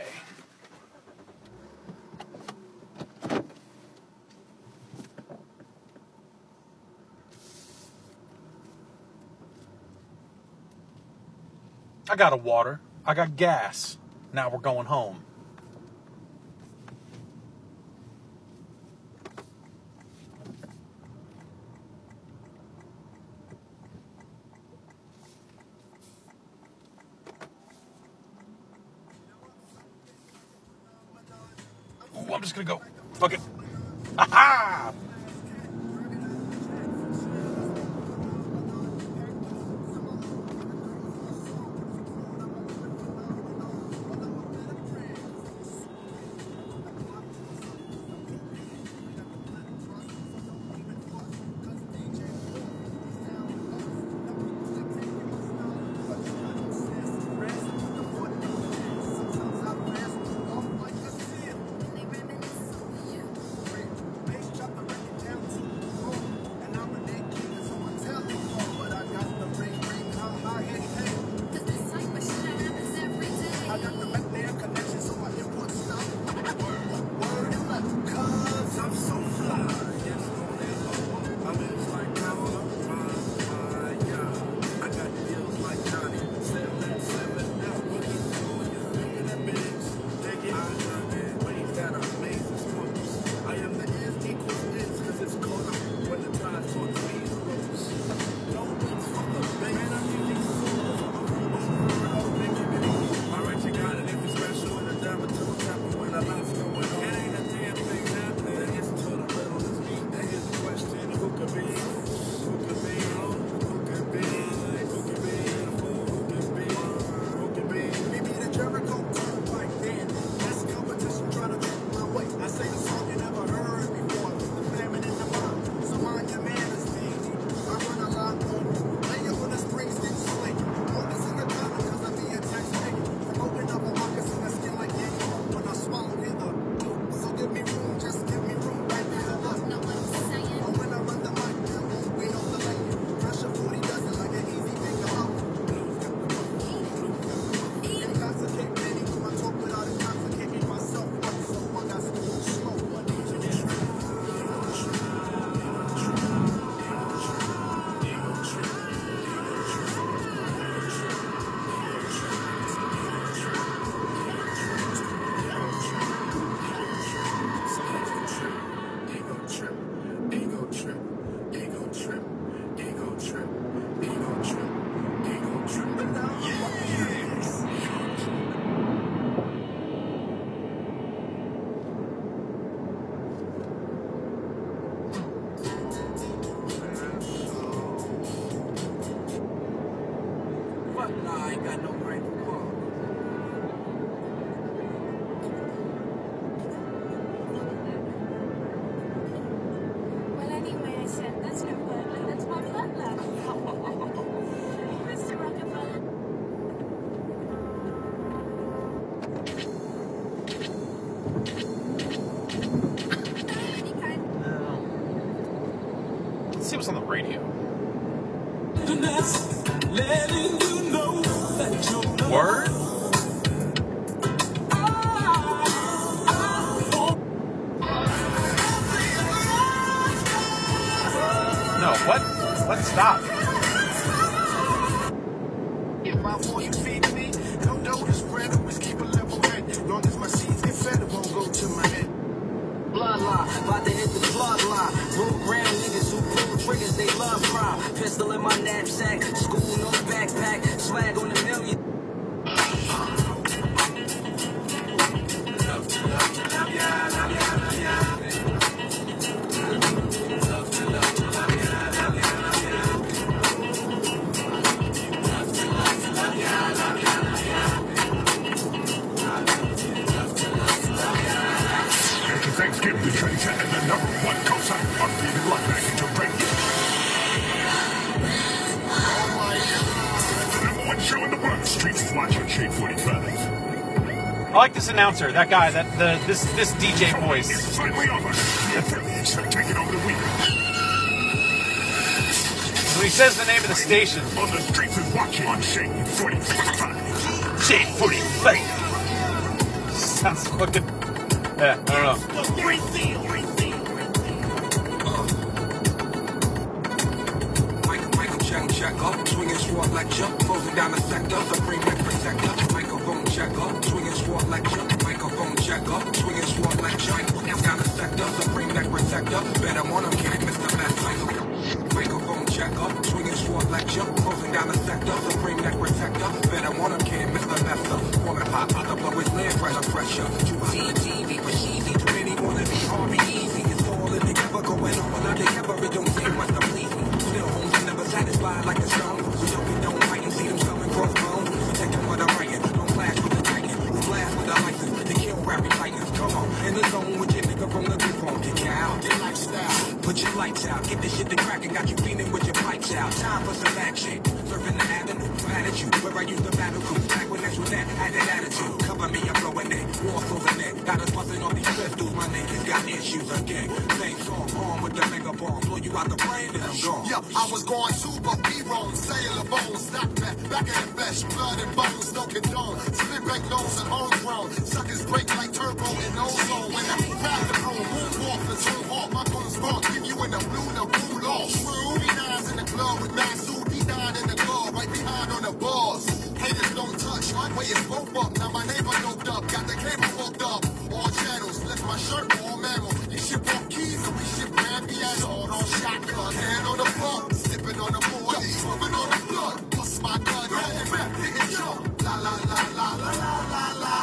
[SPEAKER 1] I got a water. I got gas. Now we're going home. Ooh, I'm just gonna go. Fuck it. Aha!
[SPEAKER 2] Chop the
[SPEAKER 4] said, that's no butler, that's my butler. Mister Rockefeller.
[SPEAKER 1] Let's see what's on the radio. Word? No, what? What? Stop.
[SPEAKER 8] If I want you feed me, don't notice spread, always keep a level head. Long as my seeds get fed, it won't go to my head.
[SPEAKER 2] Blood line, about to hit the plug line. Road ground niggas who pull triggers, they love crime. Pistol in my knapsack, school no backpack, swag on a million.
[SPEAKER 5] Thanksgiving, the treasure and the number one cosign. Updated lock back into radio. The number one show in the world. Streets is watching Shade forty-five.
[SPEAKER 1] I like this announcer, that guy, that the this this D J voice.
[SPEAKER 5] It's finally over. The affiliates are taking over the week.
[SPEAKER 1] So he says the name of the station.
[SPEAKER 5] On the streets is watching on Shade forty-five.
[SPEAKER 1] Shade forty-five. Sounds fucking. Yeah, I don't know.
[SPEAKER 9] Michael, Michael, check, check up, swinging sword like jump, closing down the sector, supreme neck protector. Microphone check up, swinging sword like jump, microphone check up, swinging sword like jump, down the sector, supreme neck protector. Better want him, kid, Mister Best Michael. Microphone check up, swinging sword like jump, closing down the sector, supreme neck protector. Better want him, kid, Mister Lester. Woman pop out the blow his land pressure, pressure. Too easy, T V for cheesy, too many wanna be army easy. It's all in together, going on undercover, it don't take much to please me. Still homes are never satisfied like a stone. We don't, we don't fight and see them coming crossbones. Protecting what I'm writing, don't clash with the titan. We blast with a license to kill rapping titans. Come on, in the zone with your nigga from the group on. Get you out, your lifestyle. Put your lights out, get this shit to cracking, got you feeling with your pipes out. Time for some action, surfing the avenue, attitude, where I use the battle crew. Back when next with that, had that attitude. Cover me, I'm blowing it, war closing it. Got us busting off these pistols, my niggas got issues again. Same song, arm with the mega bomb, blow you out the brain, then I'm gone.
[SPEAKER 8] Yo, I was going super B-roll, cellular bones, stock back, back in the flesh, blood and bones, no condone. Split bank loans and homegrown, suckers break like turbo in ozone. When I grab the broom, moonwalk, the two hawk, my guns bump, give you in the blue, the blue law. True, B nines in the club with Masu, B nine in the club, right behind on the bars. Haters don't touch, my way is both up, now my neighbor doped up, got the cable hooked up. All channels, lift my shirt, all mammal. You ship off keys and we ship grand piano. All on shotgun, hand on the floor, sipping on the board, swimming on the blood. Bust my gun, roll back, hit it, jump. La la la la la la la la.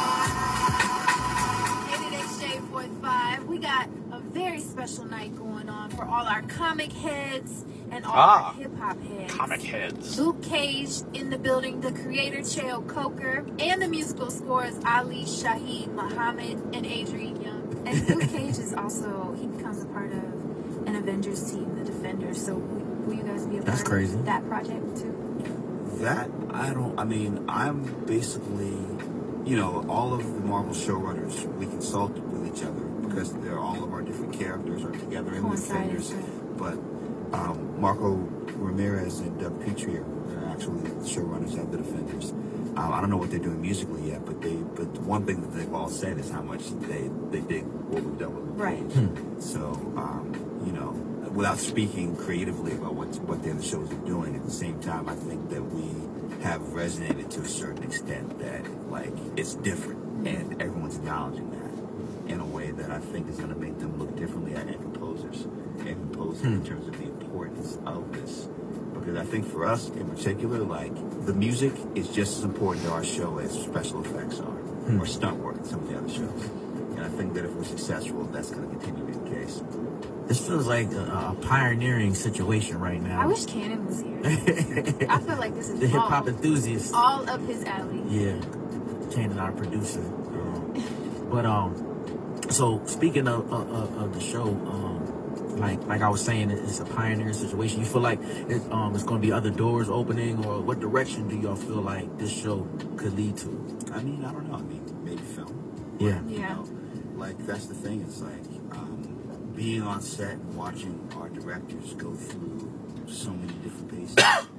[SPEAKER 4] eight eight eight Shade forty-five. We got a very special night going on for all our comic heads and all
[SPEAKER 1] Ah,
[SPEAKER 4] our hip hop heads.
[SPEAKER 1] Comic heads.
[SPEAKER 4] Luke Cage in the building, the creator Cheo Coker, and the musical scores Ali, Shaheed, Muhammad, and Adrian Young. And Luke Cage is also, he becomes a part of an Avengers team, the Defenders. So will, will you guys be a
[SPEAKER 15] That's
[SPEAKER 4] part
[SPEAKER 15] crazy.
[SPEAKER 4] of that project too?
[SPEAKER 15] That, I don't, I mean, I'm basically, you know, all of the Marvel showrunners, we consult with each other because they're all of our different characters are together in the
[SPEAKER 4] Coincided,
[SPEAKER 15] Defenders.
[SPEAKER 4] right.
[SPEAKER 15] But um, Marco Ramirez and Doug Petrie are actually the showrunners of the Defenders. Um, I don't know what they're doing musically yet, but they, but one thing that they've all said is how much they, they dig what we've done with Luke
[SPEAKER 4] Right.
[SPEAKER 15] Cage. So, um, you know, without speaking creatively about what what the other shows are doing, at the same time, I think that we have resonated to a certain extent that, like, it's different, and everyone's acknowledging that in a way that I think is going to make them look differently at and composers and composers in terms of the importance of this. Because I think for us in particular, like, the music is just as important to our show as special effects are, or stunt work in some of the other shows. And I think that if we're successful, that's going to continue to be the case.
[SPEAKER 16] This feels like a, a pioneering situation right now.
[SPEAKER 4] I wish Cannon was here. I feel like this is
[SPEAKER 16] the hip hop
[SPEAKER 4] all,
[SPEAKER 16] enthusiast.
[SPEAKER 4] all up his alley.
[SPEAKER 16] Yeah, Cannon, our producer. Um, but um, so speaking of, of of the show, um, like like I was saying, it's a pioneering situation. You feel like it, um, it's going to be other doors opening, or what direction do y'all feel like this show could lead to?
[SPEAKER 15] I mean, I don't know. I mean, maybe film.
[SPEAKER 16] Yeah.
[SPEAKER 15] You
[SPEAKER 17] Yeah.
[SPEAKER 15] know, like that's the thing. It's like um, being on set and watching our directors go through so many different paces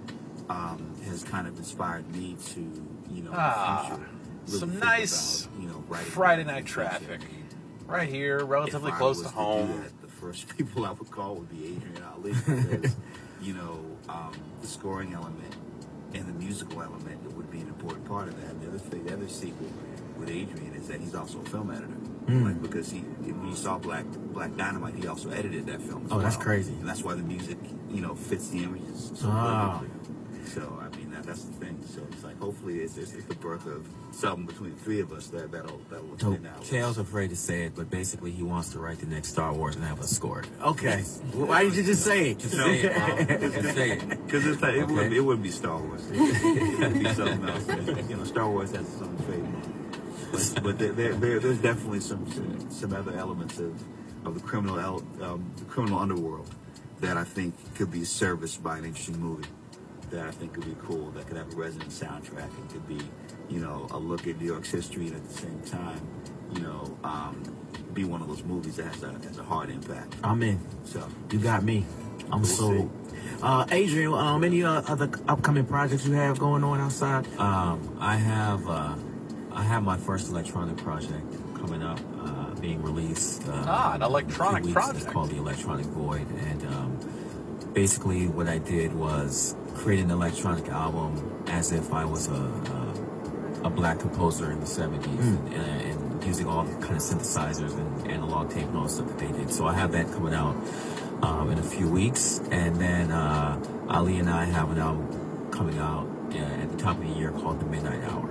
[SPEAKER 15] um, has kind of inspired me to, you know,
[SPEAKER 1] Ah,
[SPEAKER 15] in the future, really
[SPEAKER 1] some
[SPEAKER 15] think
[SPEAKER 1] nice
[SPEAKER 15] about, you know, writing
[SPEAKER 1] Friday
[SPEAKER 15] about
[SPEAKER 1] night
[SPEAKER 15] the
[SPEAKER 1] traffic.
[SPEAKER 15] future.
[SPEAKER 1] Right here, relatively
[SPEAKER 15] If I
[SPEAKER 1] close
[SPEAKER 15] was
[SPEAKER 1] to
[SPEAKER 15] do
[SPEAKER 1] home.
[SPEAKER 15] that, the first people I would call would be Adrian Ali because, you know, um, the scoring element and the musical element would be an important part of that. And the other thing, the other secret with Adrian is that he's also a film editor.
[SPEAKER 16] Mm.
[SPEAKER 15] Like because he, when you saw Black Black Dynamite, he also edited that film. As
[SPEAKER 16] Oh, that's
[SPEAKER 15] well.
[SPEAKER 16] crazy.
[SPEAKER 15] And that's why the music, you know, fits the images so
[SPEAKER 16] Ah.
[SPEAKER 15] perfectly. So I mean, that, that's the thing. So it's like hopefully it's, it's, it's the birth of something between the three of us that that'll that'll
[SPEAKER 16] So,
[SPEAKER 15] spin out.
[SPEAKER 16] Kale's afraid to say it, but basically he wants to write the next Star Wars and have us score it. Okay. Well, why did you just say it? Just say it, Mom. Just say it.
[SPEAKER 15] Because it's like, it,
[SPEAKER 16] Okay.
[SPEAKER 15] wouldn't, it wouldn't be Star Wars. It would be something else. You know, Star Wars has its own trademark. But, but there, there, there, there's definitely some, some some other elements of, of the criminal el- um, the criminal underworld that I think could be serviced by an interesting movie. That I think could be cool. That could have a resonant soundtrack and could be, you know, a look at New York's history and at the same time, you know, um, be one of those movies that has a, has a hard impact.
[SPEAKER 16] I'm in.
[SPEAKER 15] So
[SPEAKER 16] You got me. I'm
[SPEAKER 15] We'll
[SPEAKER 16] sold. Uh, Adrian, um, any uh, other upcoming projects you have going on outside?
[SPEAKER 18] Um, I have uh, I have my first electronic project coming up, uh, being released. Uh,
[SPEAKER 1] Ah, an electronic
[SPEAKER 18] in a few weeks.
[SPEAKER 1] project.
[SPEAKER 18] It's called The Electronic Void, and um, basically what I did was create an electronic album as if I was a a, a black composer in the seventies,
[SPEAKER 16] Mm.
[SPEAKER 18] and, and using all the kind of synthesizers and analog tape and all the stuff that they did. So I have that coming out um, in a few weeks, and then uh, Ali and I have an album coming out uh, at the top of the year called The Midnight Hour.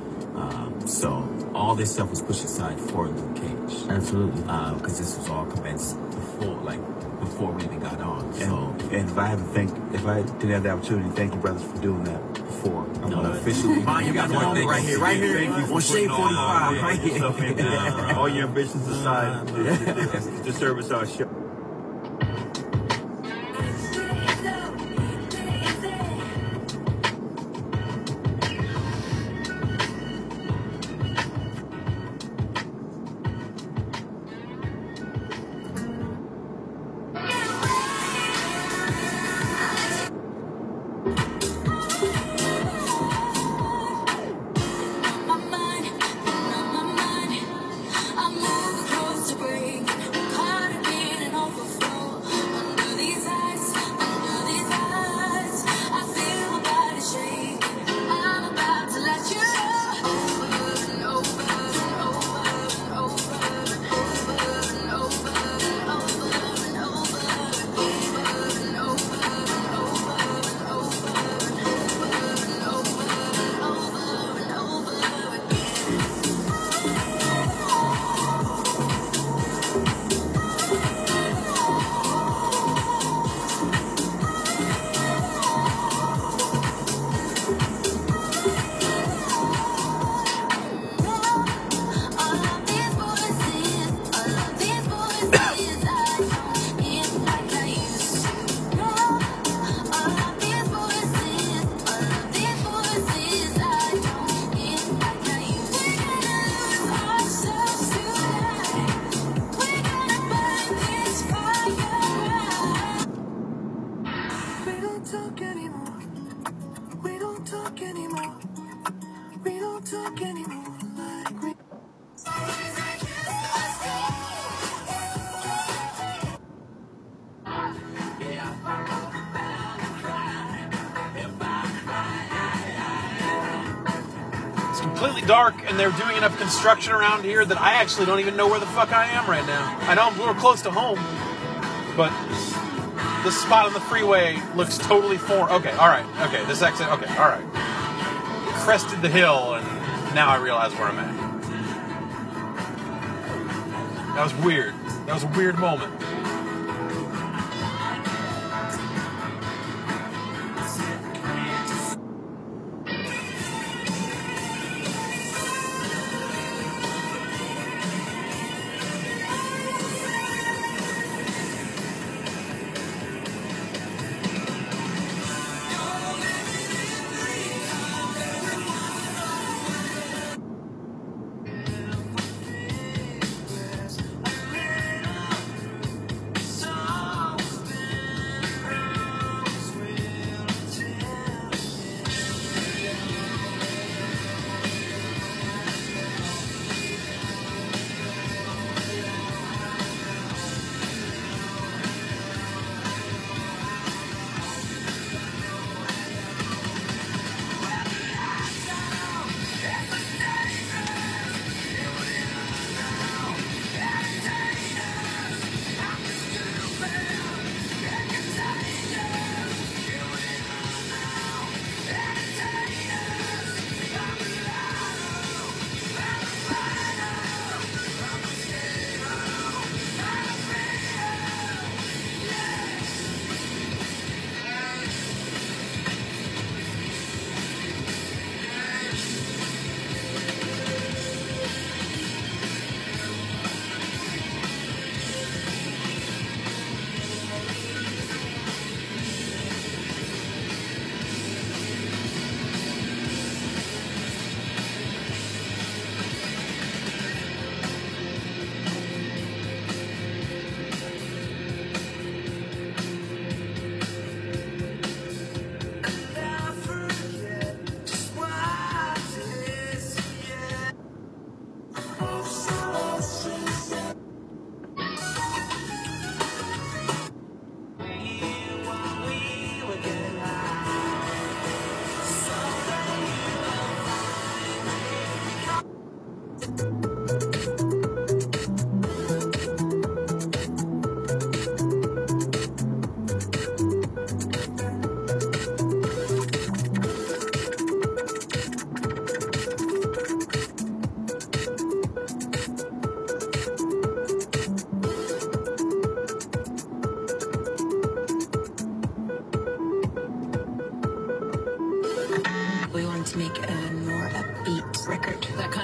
[SPEAKER 18] Um, so all this stuff was pushed aside for Luke Cage.
[SPEAKER 16] Absolutely.
[SPEAKER 18] Because this was all commenced before, like, before we even got on. So
[SPEAKER 15] And, and if I haven't thanked, if I didn't have the opportunity, thank you, brothers, for doing that before. I
[SPEAKER 18] No,
[SPEAKER 15] want to officially.
[SPEAKER 16] Fine, you got the number right here, right here,
[SPEAKER 15] Thank you for
[SPEAKER 16] on Shade
[SPEAKER 15] putting all,
[SPEAKER 16] forty-five,
[SPEAKER 15] uh,
[SPEAKER 16] right here.
[SPEAKER 15] yourself in, uh, all your ambitions aside to, to, to service our show.
[SPEAKER 11] We don't talk anymore. We don't talk anymore. We don't talk anymore like we.
[SPEAKER 1] It's completely dark, and they're doing enough construction around here that I actually don't even know where the fuck I am right now. I know I'm a little close to home, but the spot on the freeway looks totally foreign. Okay, all right, okay, this exit. Okay, all right. Crested the hill, and now I realize where I'm at. That was weird. That was a weird moment.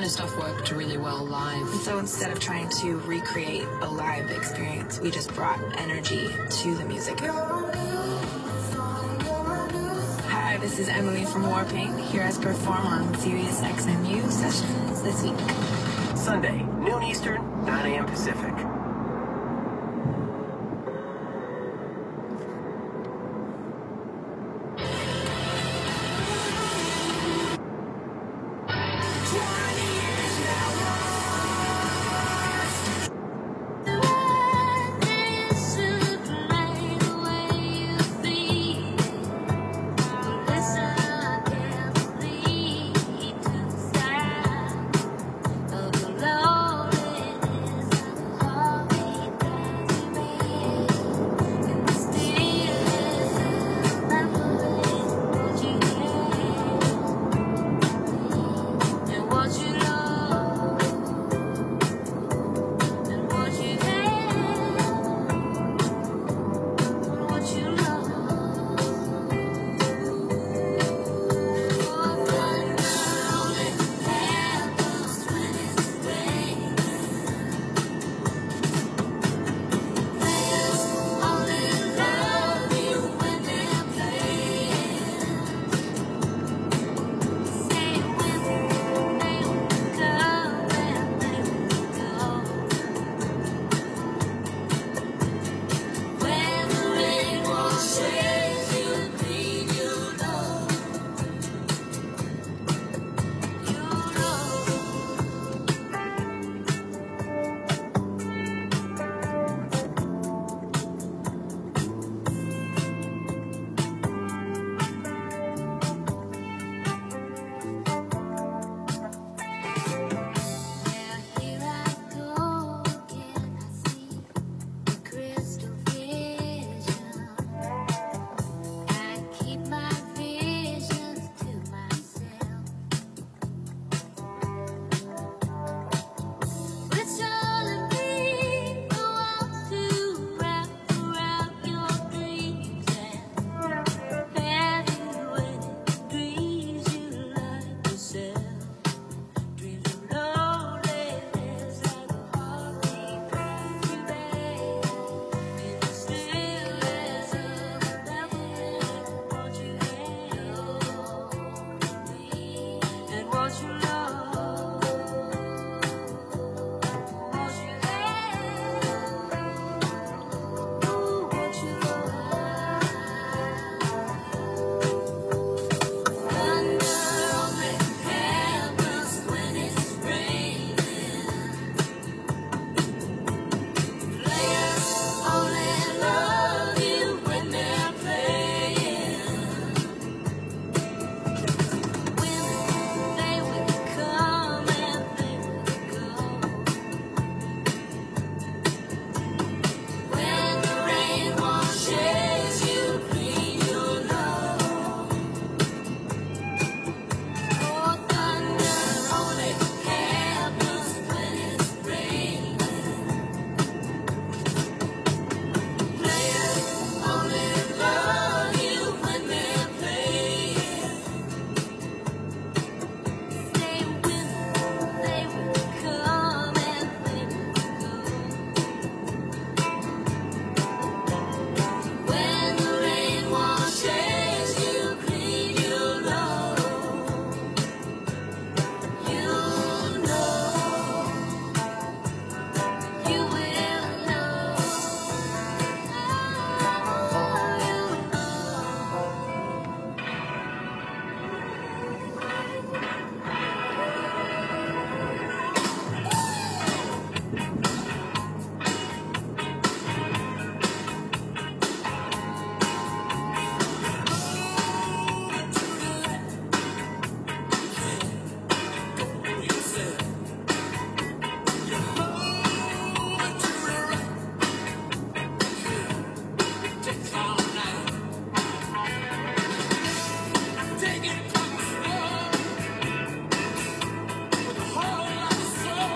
[SPEAKER 17] of stuff worked really well live.
[SPEAKER 19] And so instead of trying to recreate a live experience, we just brought energy to the music. Hi, this is Emily from Warpaint, here as perform on Sirius X M U sessions this week.
[SPEAKER 20] Sunday, noon Eastern, nine a.m. Pacific.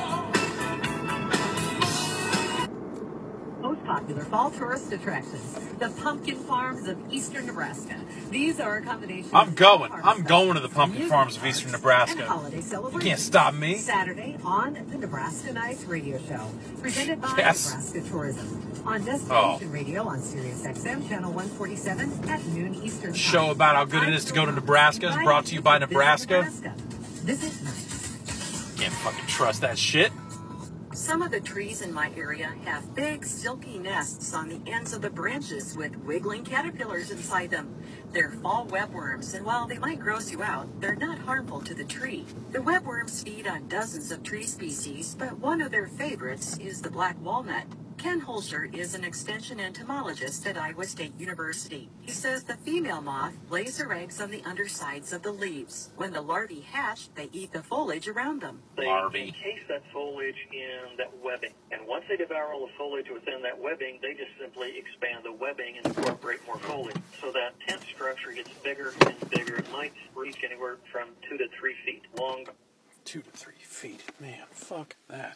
[SPEAKER 21] Most popular fall tourist attractions. the pumpkin farms of eastern Nebraska. These are a combination
[SPEAKER 1] I'm
[SPEAKER 21] of
[SPEAKER 1] going.
[SPEAKER 21] farm
[SPEAKER 1] I'm
[SPEAKER 21] stuff,
[SPEAKER 1] going to the pumpkin
[SPEAKER 21] music
[SPEAKER 1] farms of
[SPEAKER 21] bars,
[SPEAKER 1] eastern
[SPEAKER 21] and
[SPEAKER 1] Nebraska.
[SPEAKER 21] holiday
[SPEAKER 1] You
[SPEAKER 21] celebrations.
[SPEAKER 1] can't stop me.
[SPEAKER 21] Saturday on the Nebraska Nights radio show, presented by
[SPEAKER 1] Yes.
[SPEAKER 21] Nebraska Tourism. On Destination
[SPEAKER 1] Oh.
[SPEAKER 21] Radio on Sirius X M, channel one forty-seven at noon Eastern Time.
[SPEAKER 1] Show about how good it is to go to Nebraska is brought to you by Nebraska.
[SPEAKER 21] Visit Nebraska.
[SPEAKER 1] Can't fucking trust that shit.
[SPEAKER 21] Some of the trees in my area have big, silky nests on the ends of the branches with wiggling caterpillars inside them. They're fall webworms, and while they might gross you out, they're not harmful to the tree. The webworms feed on dozens of tree species, but one of their favorites is the black walnut. Ken Holzer is an extension entomologist at Iowa State University. He says the female moth lays her eggs on the undersides of the leaves. When the larvae hatch, they eat the foliage around them.
[SPEAKER 22] They
[SPEAKER 1] Larvae.
[SPEAKER 22] encase that foliage in that webbing. And once they devour all the foliage within that webbing, they just simply expand the webbing and incorporate more foliage. So that tent structure gets bigger and bigger. It might reach anywhere from two to three feet long.
[SPEAKER 1] Two to three feet. Man, fuck that.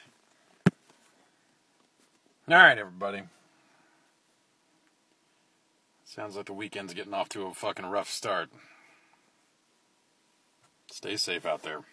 [SPEAKER 1] All right, everybody. Sounds like the weekend's getting off to a fucking rough start. Stay safe out there.